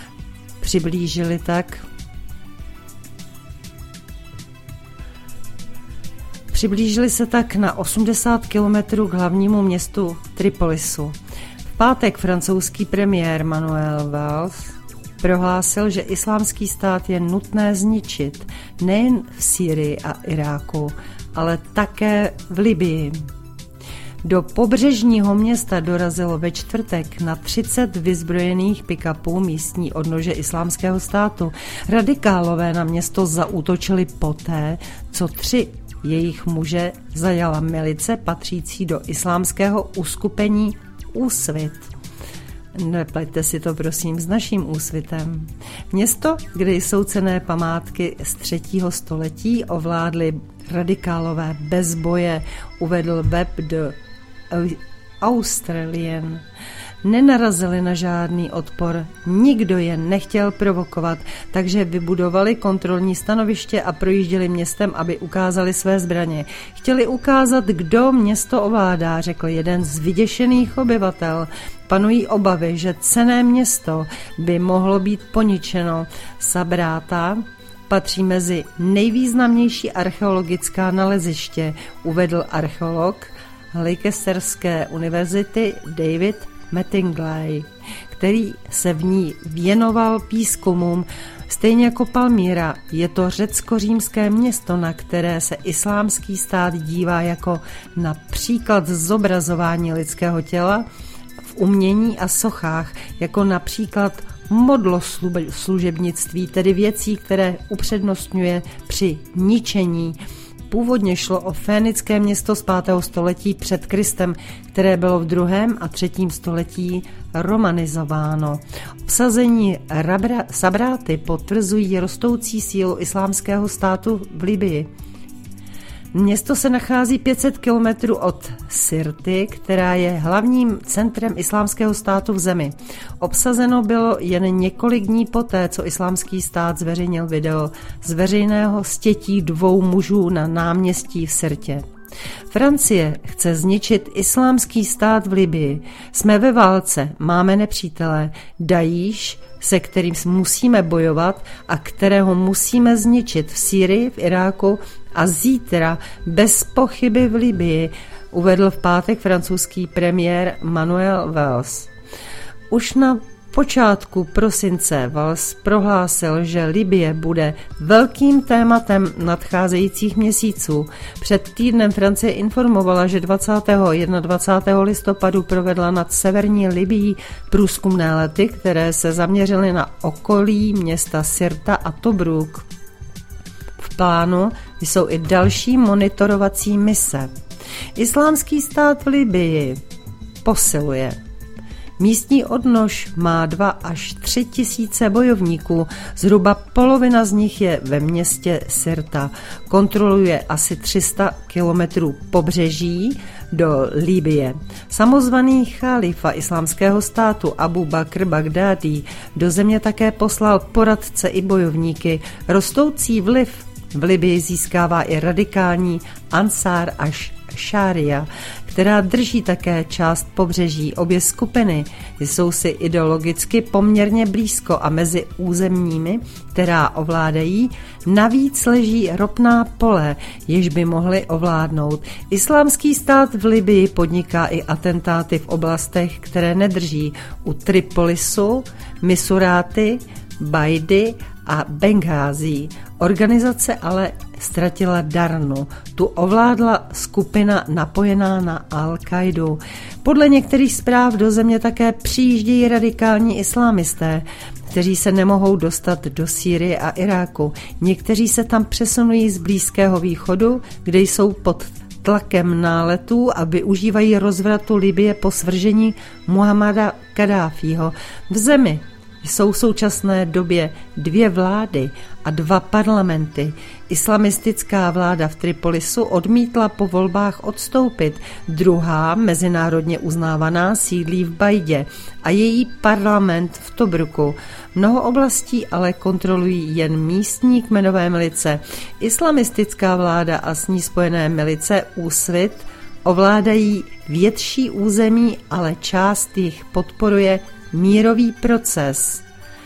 Přiblížili tak Přiblížili se tak na osmdesát kilometrů k hlavnímu městu Tripolisu. V pátek francouzský premiér Manuel Valls prohlásil, že Islámský stát je nutné zničit nejen v Sýrii a Iráku, ale také v Libyi. Do pobřežního města dorazilo ve čtvrtek na třicet vyzbrojených pick-upů místní odnože Islámského státu. Radikálové na město zaútočili poté, co tři jejich muže zajala milice patřící do islámského uskupení Úsvit. Nepleťte si to prosím s naším Úsvitem. Město, kde jsou cenné památky z třetího století, ovládli radikálové bez boje, uvedl web de Australian. Nenarazili na žádný odpor, nikdo je nechtěl provokovat, takže vybudovali kontrolní stanoviště a projížděli městem, aby ukázali své zbraně. Chtěli ukázat, kdo město ovládá, řekl jeden z vyděšených obyvatel. Panují obavy, že cenné město by mohlo být poničeno. Sabráta patří mezi nejvýznamnější archeologická naleziště, uvedl archeolog Leicesterské univerzity David Mattingly, který se v ní věnoval výzkumům. Stejně jako Palmíra je to řecko-římské město, na které se islámský stát dívá jako na příklad zobrazování lidského těla v umění a sochách, jako například modloslužebnictví, tedy věcí, které upřednostňuje při ničení. Původně šlo o fénické město z pátého století před Kristem, které bylo v druhém a třetím století romanizováno. Obsazení Rabra, Sabráty potvrzují rostoucí sílu islámského státu v Libyi. Město se nachází pět set kilometrů od Sirty, která je hlavním centrem islámského státu v zemi. Obsazeno bylo jen několik dní poté, co islámský stát zveřejnil video z veřejného stětí dvou mužů na náměstí v Sirtě. Francie chce zničit islámský stát v Libyi. Jsme ve válce, máme nepřítele, Dajíš, se kterým musíme bojovat a kterého musíme zničit v Sýrii, v Iráku a zítra bez pochyby v Libyi, uvedl v pátek francouzský premiér Manuel Valls. Už na počátku prosince Valls prohlásil, že Libye bude velkým tématem nadcházejících měsíců. Před týdnem Francie informovala, že dvacátého jednadvacátého listopadu provedla nad severní Libyí průzkumné lety, které se zaměřily na okolí města Sirta a Tobruk. V plánu jsou i další monitorovací mise. Islámský stát v Libyi posiluje. Místní odnož má dva až tři tisíce bojovníků, zhruba polovina z nich je ve městě Sirta. Kontroluje asi tři sta kilometrů pobřeží do Libye. Samozvaný chalifa islámského státu Abu Bakr Bagdadi do země také poslal poradce i bojovníky. Rostoucí vliv v Libyi získává i radikální Ansar až-Šária, která drží také část pobřeží. Obě skupiny jsou si ideologicky poměrně blízko a mezi územními, která ovládají, navíc leží ropná pole, jež by mohly ovládnout. Islámský stát v Libyi podniká i atentáty v oblastech, které nedrží, u Tripolisu, Misuráty, Bajdy a Benghází. Organizace ale ztratila Darnu. Tu ovládla skupina napojená na Al-Kaidu. Podle některých zpráv do země také přijíždějí radikální islámisté, kteří se nemohou dostat do Sýrie a Iráku. Někteří se tam přesunují z Blízkého východu, kde jsou pod tlakem náletů a využívají rozvratu Libye po svržení Muhammada Kaddáfího. V zemi jsou v současné době dvě vlády a dva parlamenty. Islamistická vláda v Tripolisu odmítla po volbách odstoupit. Druhá, mezinárodně uznávaná, sídlí v Bajdě a její parlament v Tobruku. Mnoho oblastí ale kontrolují jen místní kmenové milice. Islamistická vláda a s ní spojené milice Úsvit ovládají větší území, ale část jich podporuje mírový proces.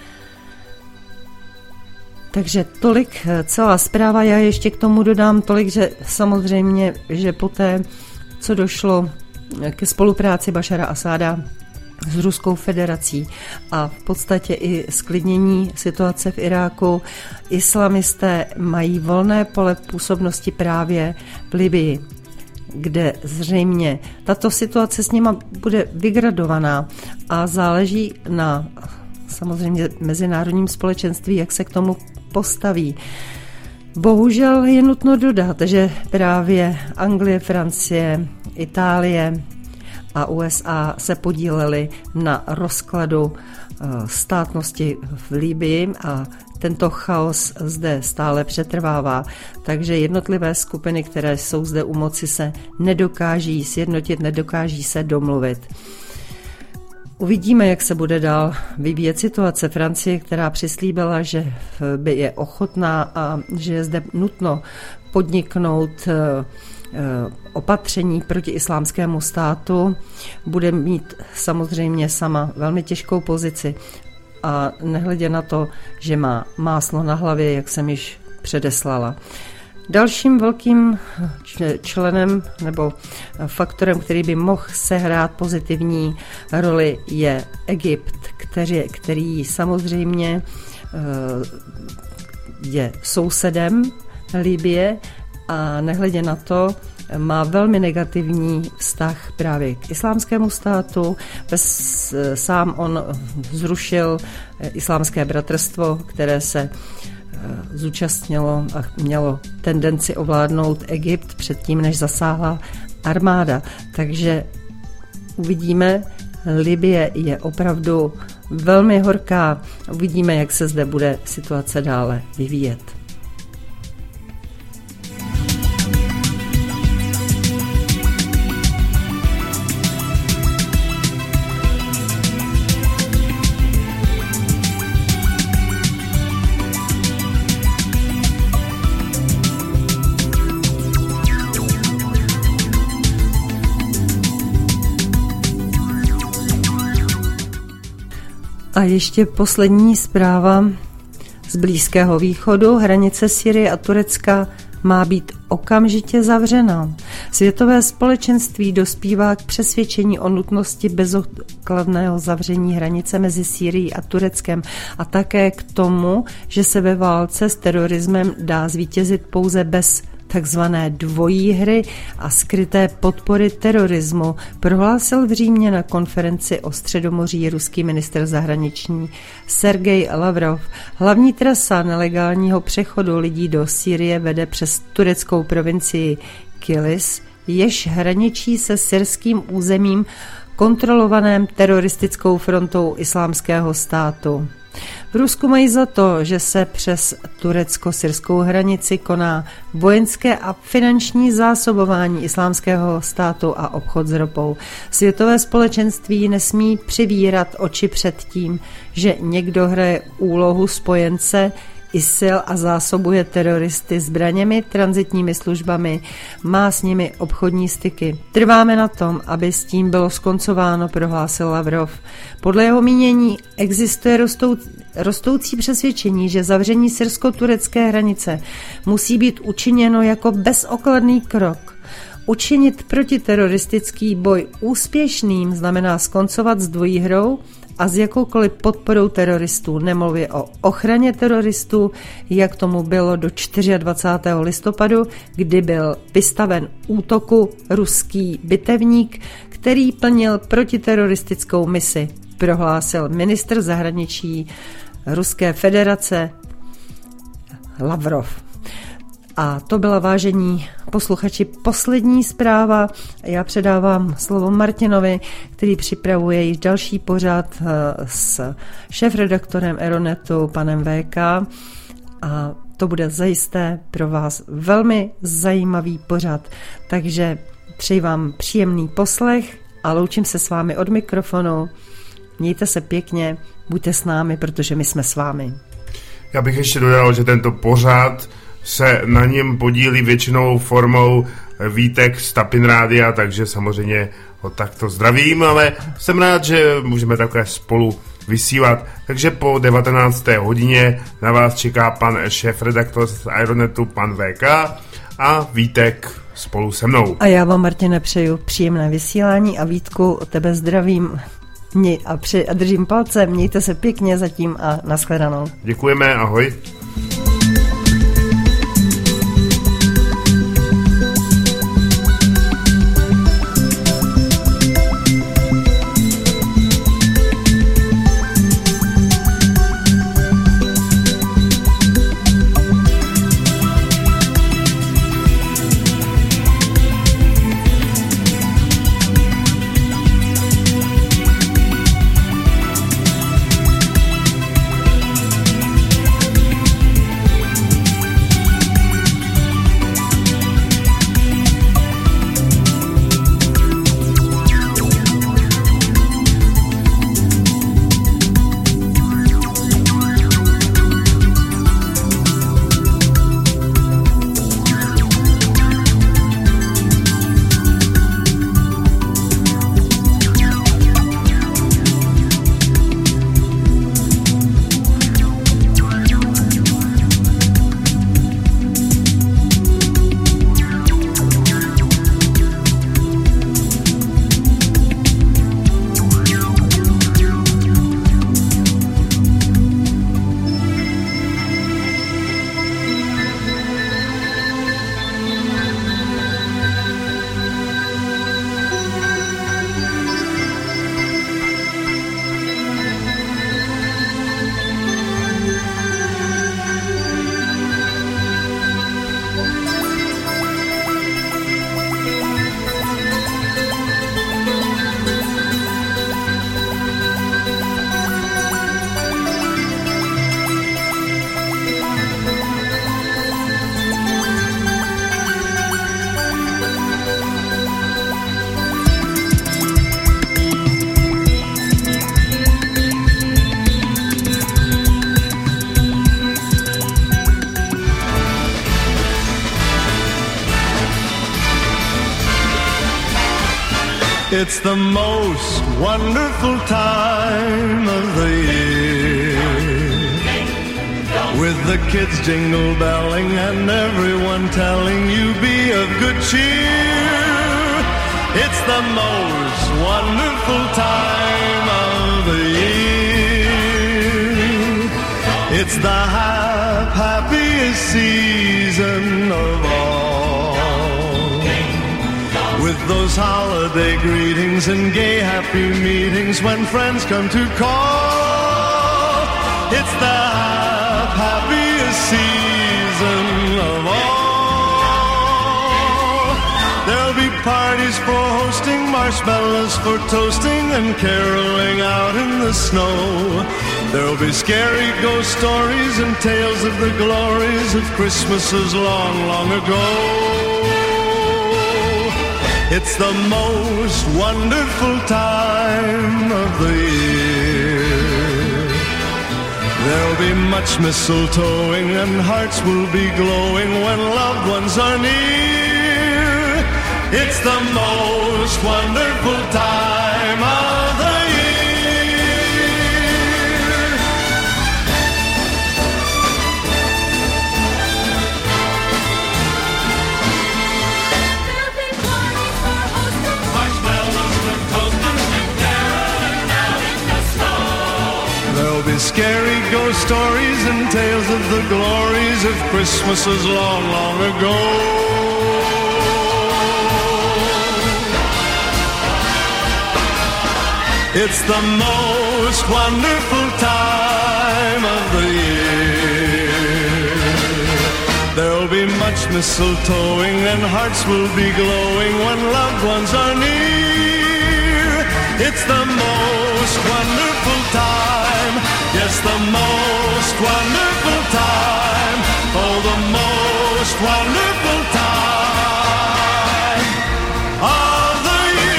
Takže tolik celá zpráva, já ještě k tomu dodám tolik, že samozřejmě, že poté, co došlo ke spolupráci Bašara Asáda s Ruskou federací a v podstatě i sklidnění situace v Iráku, islamisté mají volné pole působnosti právě v Libyi, kde zřejmě tato situace s nima bude vygradovaná a záleží na samozřejmě mezinárodním společenství, jak se k tomu postaví. Bohužel je nutno dodat, že právě Anglie, Francie, Itálie a U S A se podílely na rozkladu státnosti v Libyi a tento chaos zde stále přetrvává, takže jednotlivé skupiny, které jsou zde u moci, se nedokáží sjednotit, nedokáží se domluvit. Uvidíme, jak se bude dál vyvíjet situace. Francie, která přislíbila, že by je ochotná a že je zde nutno podniknout opatření proti islámskému státu, bude mít samozřejmě sama velmi těžkou pozici. A nehledě na to, že má máslo na hlavě, jak jsem již předeslala. Dalším velkým členem nebo faktorem, který by mohl sehrát pozitivní roli, je Egypt, který, který samozřejmě je sousedem Libye a nehledě na to, má velmi negativní vztah právě k islámskému státu. Bez, sám on zrušil islámské bratrstvo, které se zúčastnilo a mělo tendenci ovládnout Egypt předtím, než zasáhla armáda. Takže uvidíme, Libye je opravdu velmi horká. Uvidíme, jak se zde bude situace dále vyvíjet. A ještě poslední zpráva z Blízkého východu. Hranice Sýrie a Turecka má být okamžitě zavřena. Světové společenství dospívá k přesvědčení o nutnosti bezodkladného zavření hranice mezi Sýrií a Tureckem a také k tomu, že se ve válce s terorismem dá zvítězit pouze bez takzvané dvojí hry a skryté podpory terorismu, prohlásil v Římě na konferenci o Středomoří ruský ministr zahraniční Sergej Lavrov. Hlavní trasa nelegálního přechodu lidí do Sýrie vede přes tureckou provincii Kilis, jež hraničí se syrským územím kontrolovaném teroristickou frontou Islámského státu. V Rusku mají za to, že se přes turecko-syrskou hranici koná vojenské a finanční zásobování Islámského státu a obchod s ropou. Světové společenství nesmí přivírat oči před tím, že někdo hraje úlohu spojence ISIL a zásobuje teroristy zbraněmi, tranzitními službami, má s nimi obchodní styky. Trváme na tom, aby s tím bylo skoncováno, prohlásil Lavrov. Podle jeho mínění existuje rostou, rostoucí přesvědčení, že zavření syrsko-turecké hranice musí být učiněno jako bezokladný krok. Učinit protiteroristický boj úspěšným znamená skoncovat s dvojí hrou a s jakoukoliv podporou teroristů, nemluvě o ochraně teroristů, jak tomu bylo do dvacátého čtvrtého listopadu, kdy byl vystaven útoku ruský bitevník, který plnil protiteroristickou misi, prohlásil ministr zahraničí Ruské federace Lavrov. A to byla, vážení posluchači, poslední zpráva. Já předávám slovo Martinovi, který připravuje již další pořad s šéfredaktorem Aeronetu, panem V K. A to bude zajisté pro vás velmi zajímavý pořad. Takže přeji vám příjemný poslech a loučím se s vámi od mikrofonu. Mějte se pěkně, buďte s námi, protože my jsme s vámi. Já bych ještě dodal, že tento pořad se na něm podílí většinou formou výtek z Tapin Rádia, takže samozřejmě ho takto zdravím, ale jsem rád, že můžeme takhle spolu vysílat. Takže po devatenácté hodině na vás čeká pan šéfredaktor z Aeronetu, pan V K, a Vítek spolu se mnou. A já vám, Martine, přeju příjemné vysílání a Vítku, od tebe zdravím a, při, a držím palce. Mějte se pěkně zatím a nashledanou. Děkujeme, ahoj. It's the most wonderful time of the year, with the kids jingle belling and everyone telling you be of good cheer. It's the most wonderful time of the year. It's the hap- happiest season of all, with those holiday greetings and gay happy meetings when friends come to call. It's the hap- happiest season of all. There'll be parties for hosting, marshmallows for toasting, and caroling out in the snow. There'll be scary ghost stories and tales of the glories of Christmases long, long ago. It's the most wonderful time of the year. There'll be much mistletoeing and hearts will be glowing when loved ones are near. It's the most wonderful time of the year. There'll be scary ghost stories and tales of the glories of Christmases long, long ago. It's the most wonderful time of the year. There'll be much mistletoeing and hearts will be glowing when loved ones are near. It's the most wonderful time. Yes, the most wonderful time. Oh, the most wonderful time of the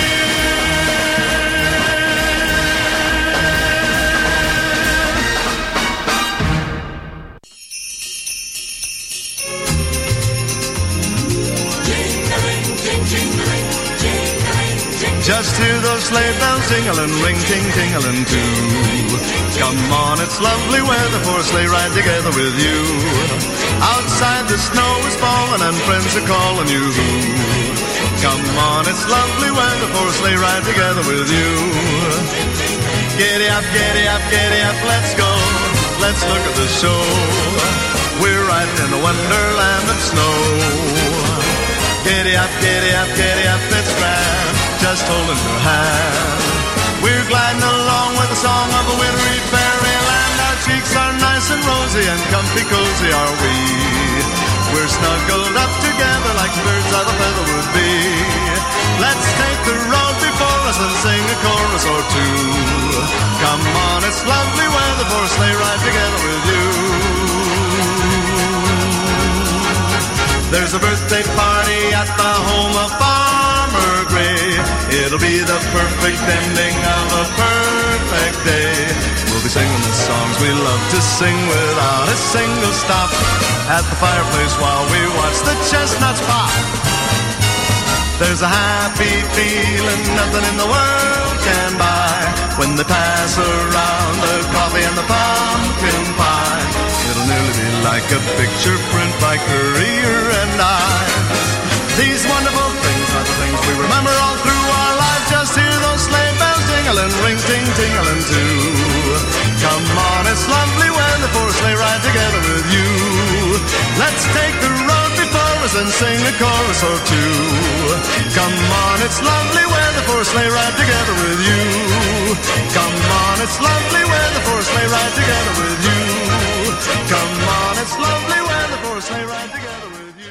Just hear those sleigh bells jingling, ring, ting, tingling too. Come on, it's lovely weather for a sleigh ride together with you. Outside the snow is falling and friends are calling you. Come on, it's lovely weather for a sleigh ride together with you. Giddy up, giddy up, giddy up, let's go. Let's look at the show. We're riding in a wonderland of snow. Giddy up, giddy up, giddy up, it's grand, just holding your hand. We're gliding along with the song of a wintry fairyland. Our cheeks are nice and rosy and comfy cozy are we. We're snuggled up together like birds of a feather would be. Let's take the road before us and sing a chorus or two. Come on, it's lovely weather for a sleigh ride together with you. There's a birthday party at the home of Farmer Gray. It'll be the perfect ending of a perfect day. We'll be singing the songs we love to sing without a single stop at the fireplace while we watch the chestnuts pop. There's a happy feeling nothing in the world can buy when they pass around the coffee and the pumpkin pie. It'll nearly be like a picture print by Currier and Ives. These wonderful things are the things we remember all through our lives. Just hear those sleigh bells jingling, ring, ting, tingling too. Come on, it's lovely weather for a sleigh ride together with you. Let's take the road before us and sing a chorus or two. Come on, it's lovely weather for a sleigh ride together with you. Come on, it's lovely weather for a sleigh ride together with you. Come on, it's lovely weather for a sleigh ride together with you.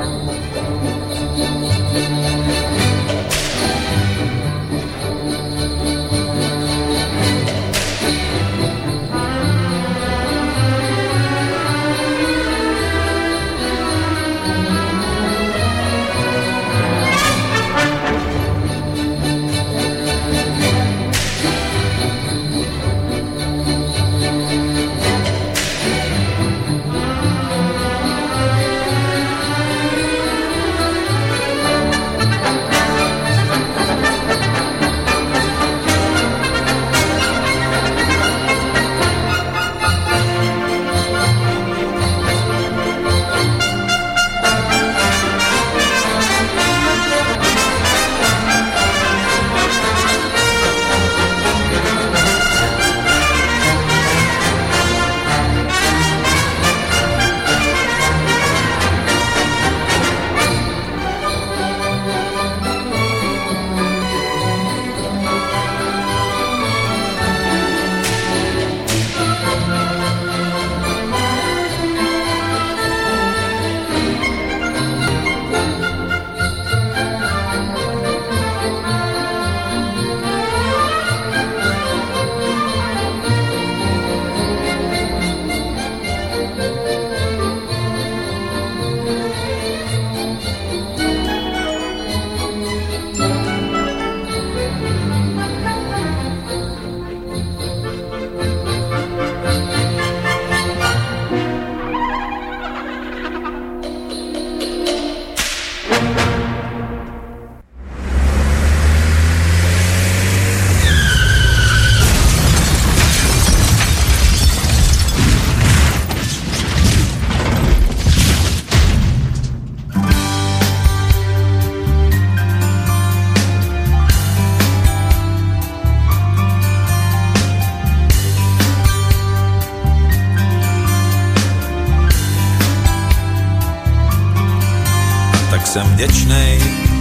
jsem vděčnej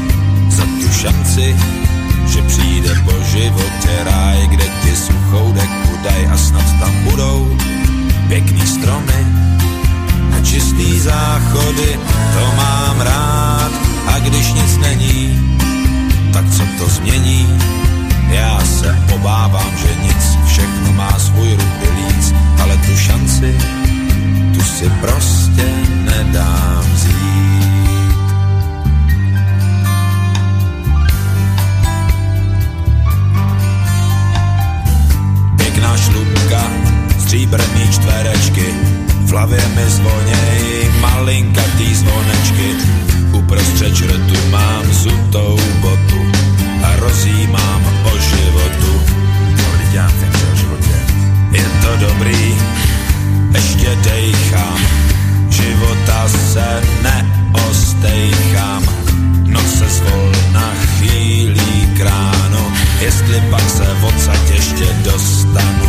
za tu šanci, že přijde po životě ráj, kde ti suchou deku daj a snad tam budou pěkný stromy a čistý záchody, to mám rád. A když nic není, tak co to změní? Já se obávám, že nic, všechno má svůj ruby líc, ale tu šanci, tu si prostě nedám vzít. Pěkná šlupka, stříbrný čtverečky, v hlavě mi zvoněj malinkatý zvonečky. Uprostřed črtu mám zutou botu a rozjímám o životu. Já vím o životě. Je to dobrý, ještě dejchám, života se neostejchám. Noc se zvolna chýlí k ránu, jestli pak se odsaď ještě dostanu.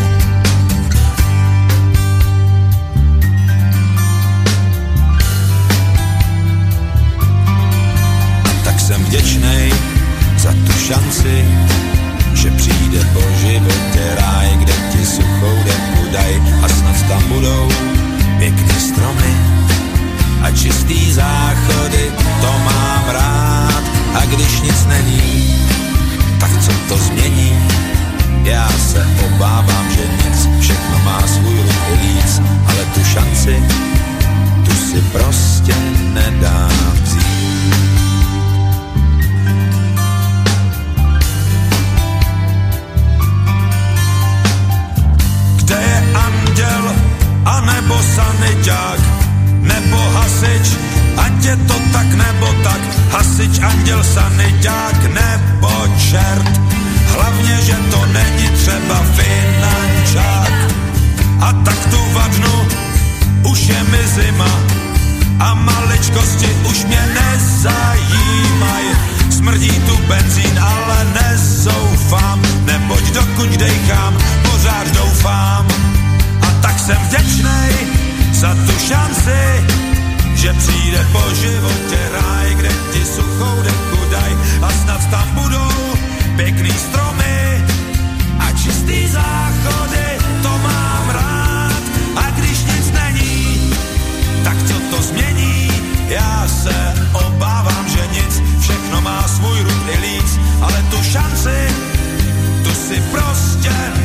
Tak jsem vděčnej za tu šanci, že přijde po životě ráj, kde ti suchou deku daj a snad tam budou pěkný stromy a čistý záchody, to mám rád. A když nic není, tak co to změní? Já se obávám, že nic, všechno má svůj ruch líc, ale tu šanci, tu si prostě nedám vzít. Kde je anděl, anebo saniťák, nebo hasič, ať je to tak nebo tak, hasič, anděl, saniťák nebo čert, hlavně, že to není třeba finančák. A tak tu vadnu, už je mi zima a maličkosti už mě nezajímaj. Smrdí tu benzín, ale nezoufám, neboť dokud dejchám, pořád doufám. A tak jsem vděčnej za tu šanci, že přijde po životě ráj, kde ti suchou deku daj a snad tam budou pěkný stromy a čistý záchody, to mám rád. A když nic není, tak co to změní? Já se neobávám, že nic, všechno má svůj rud i líc, ale tu šanci, tu si prostě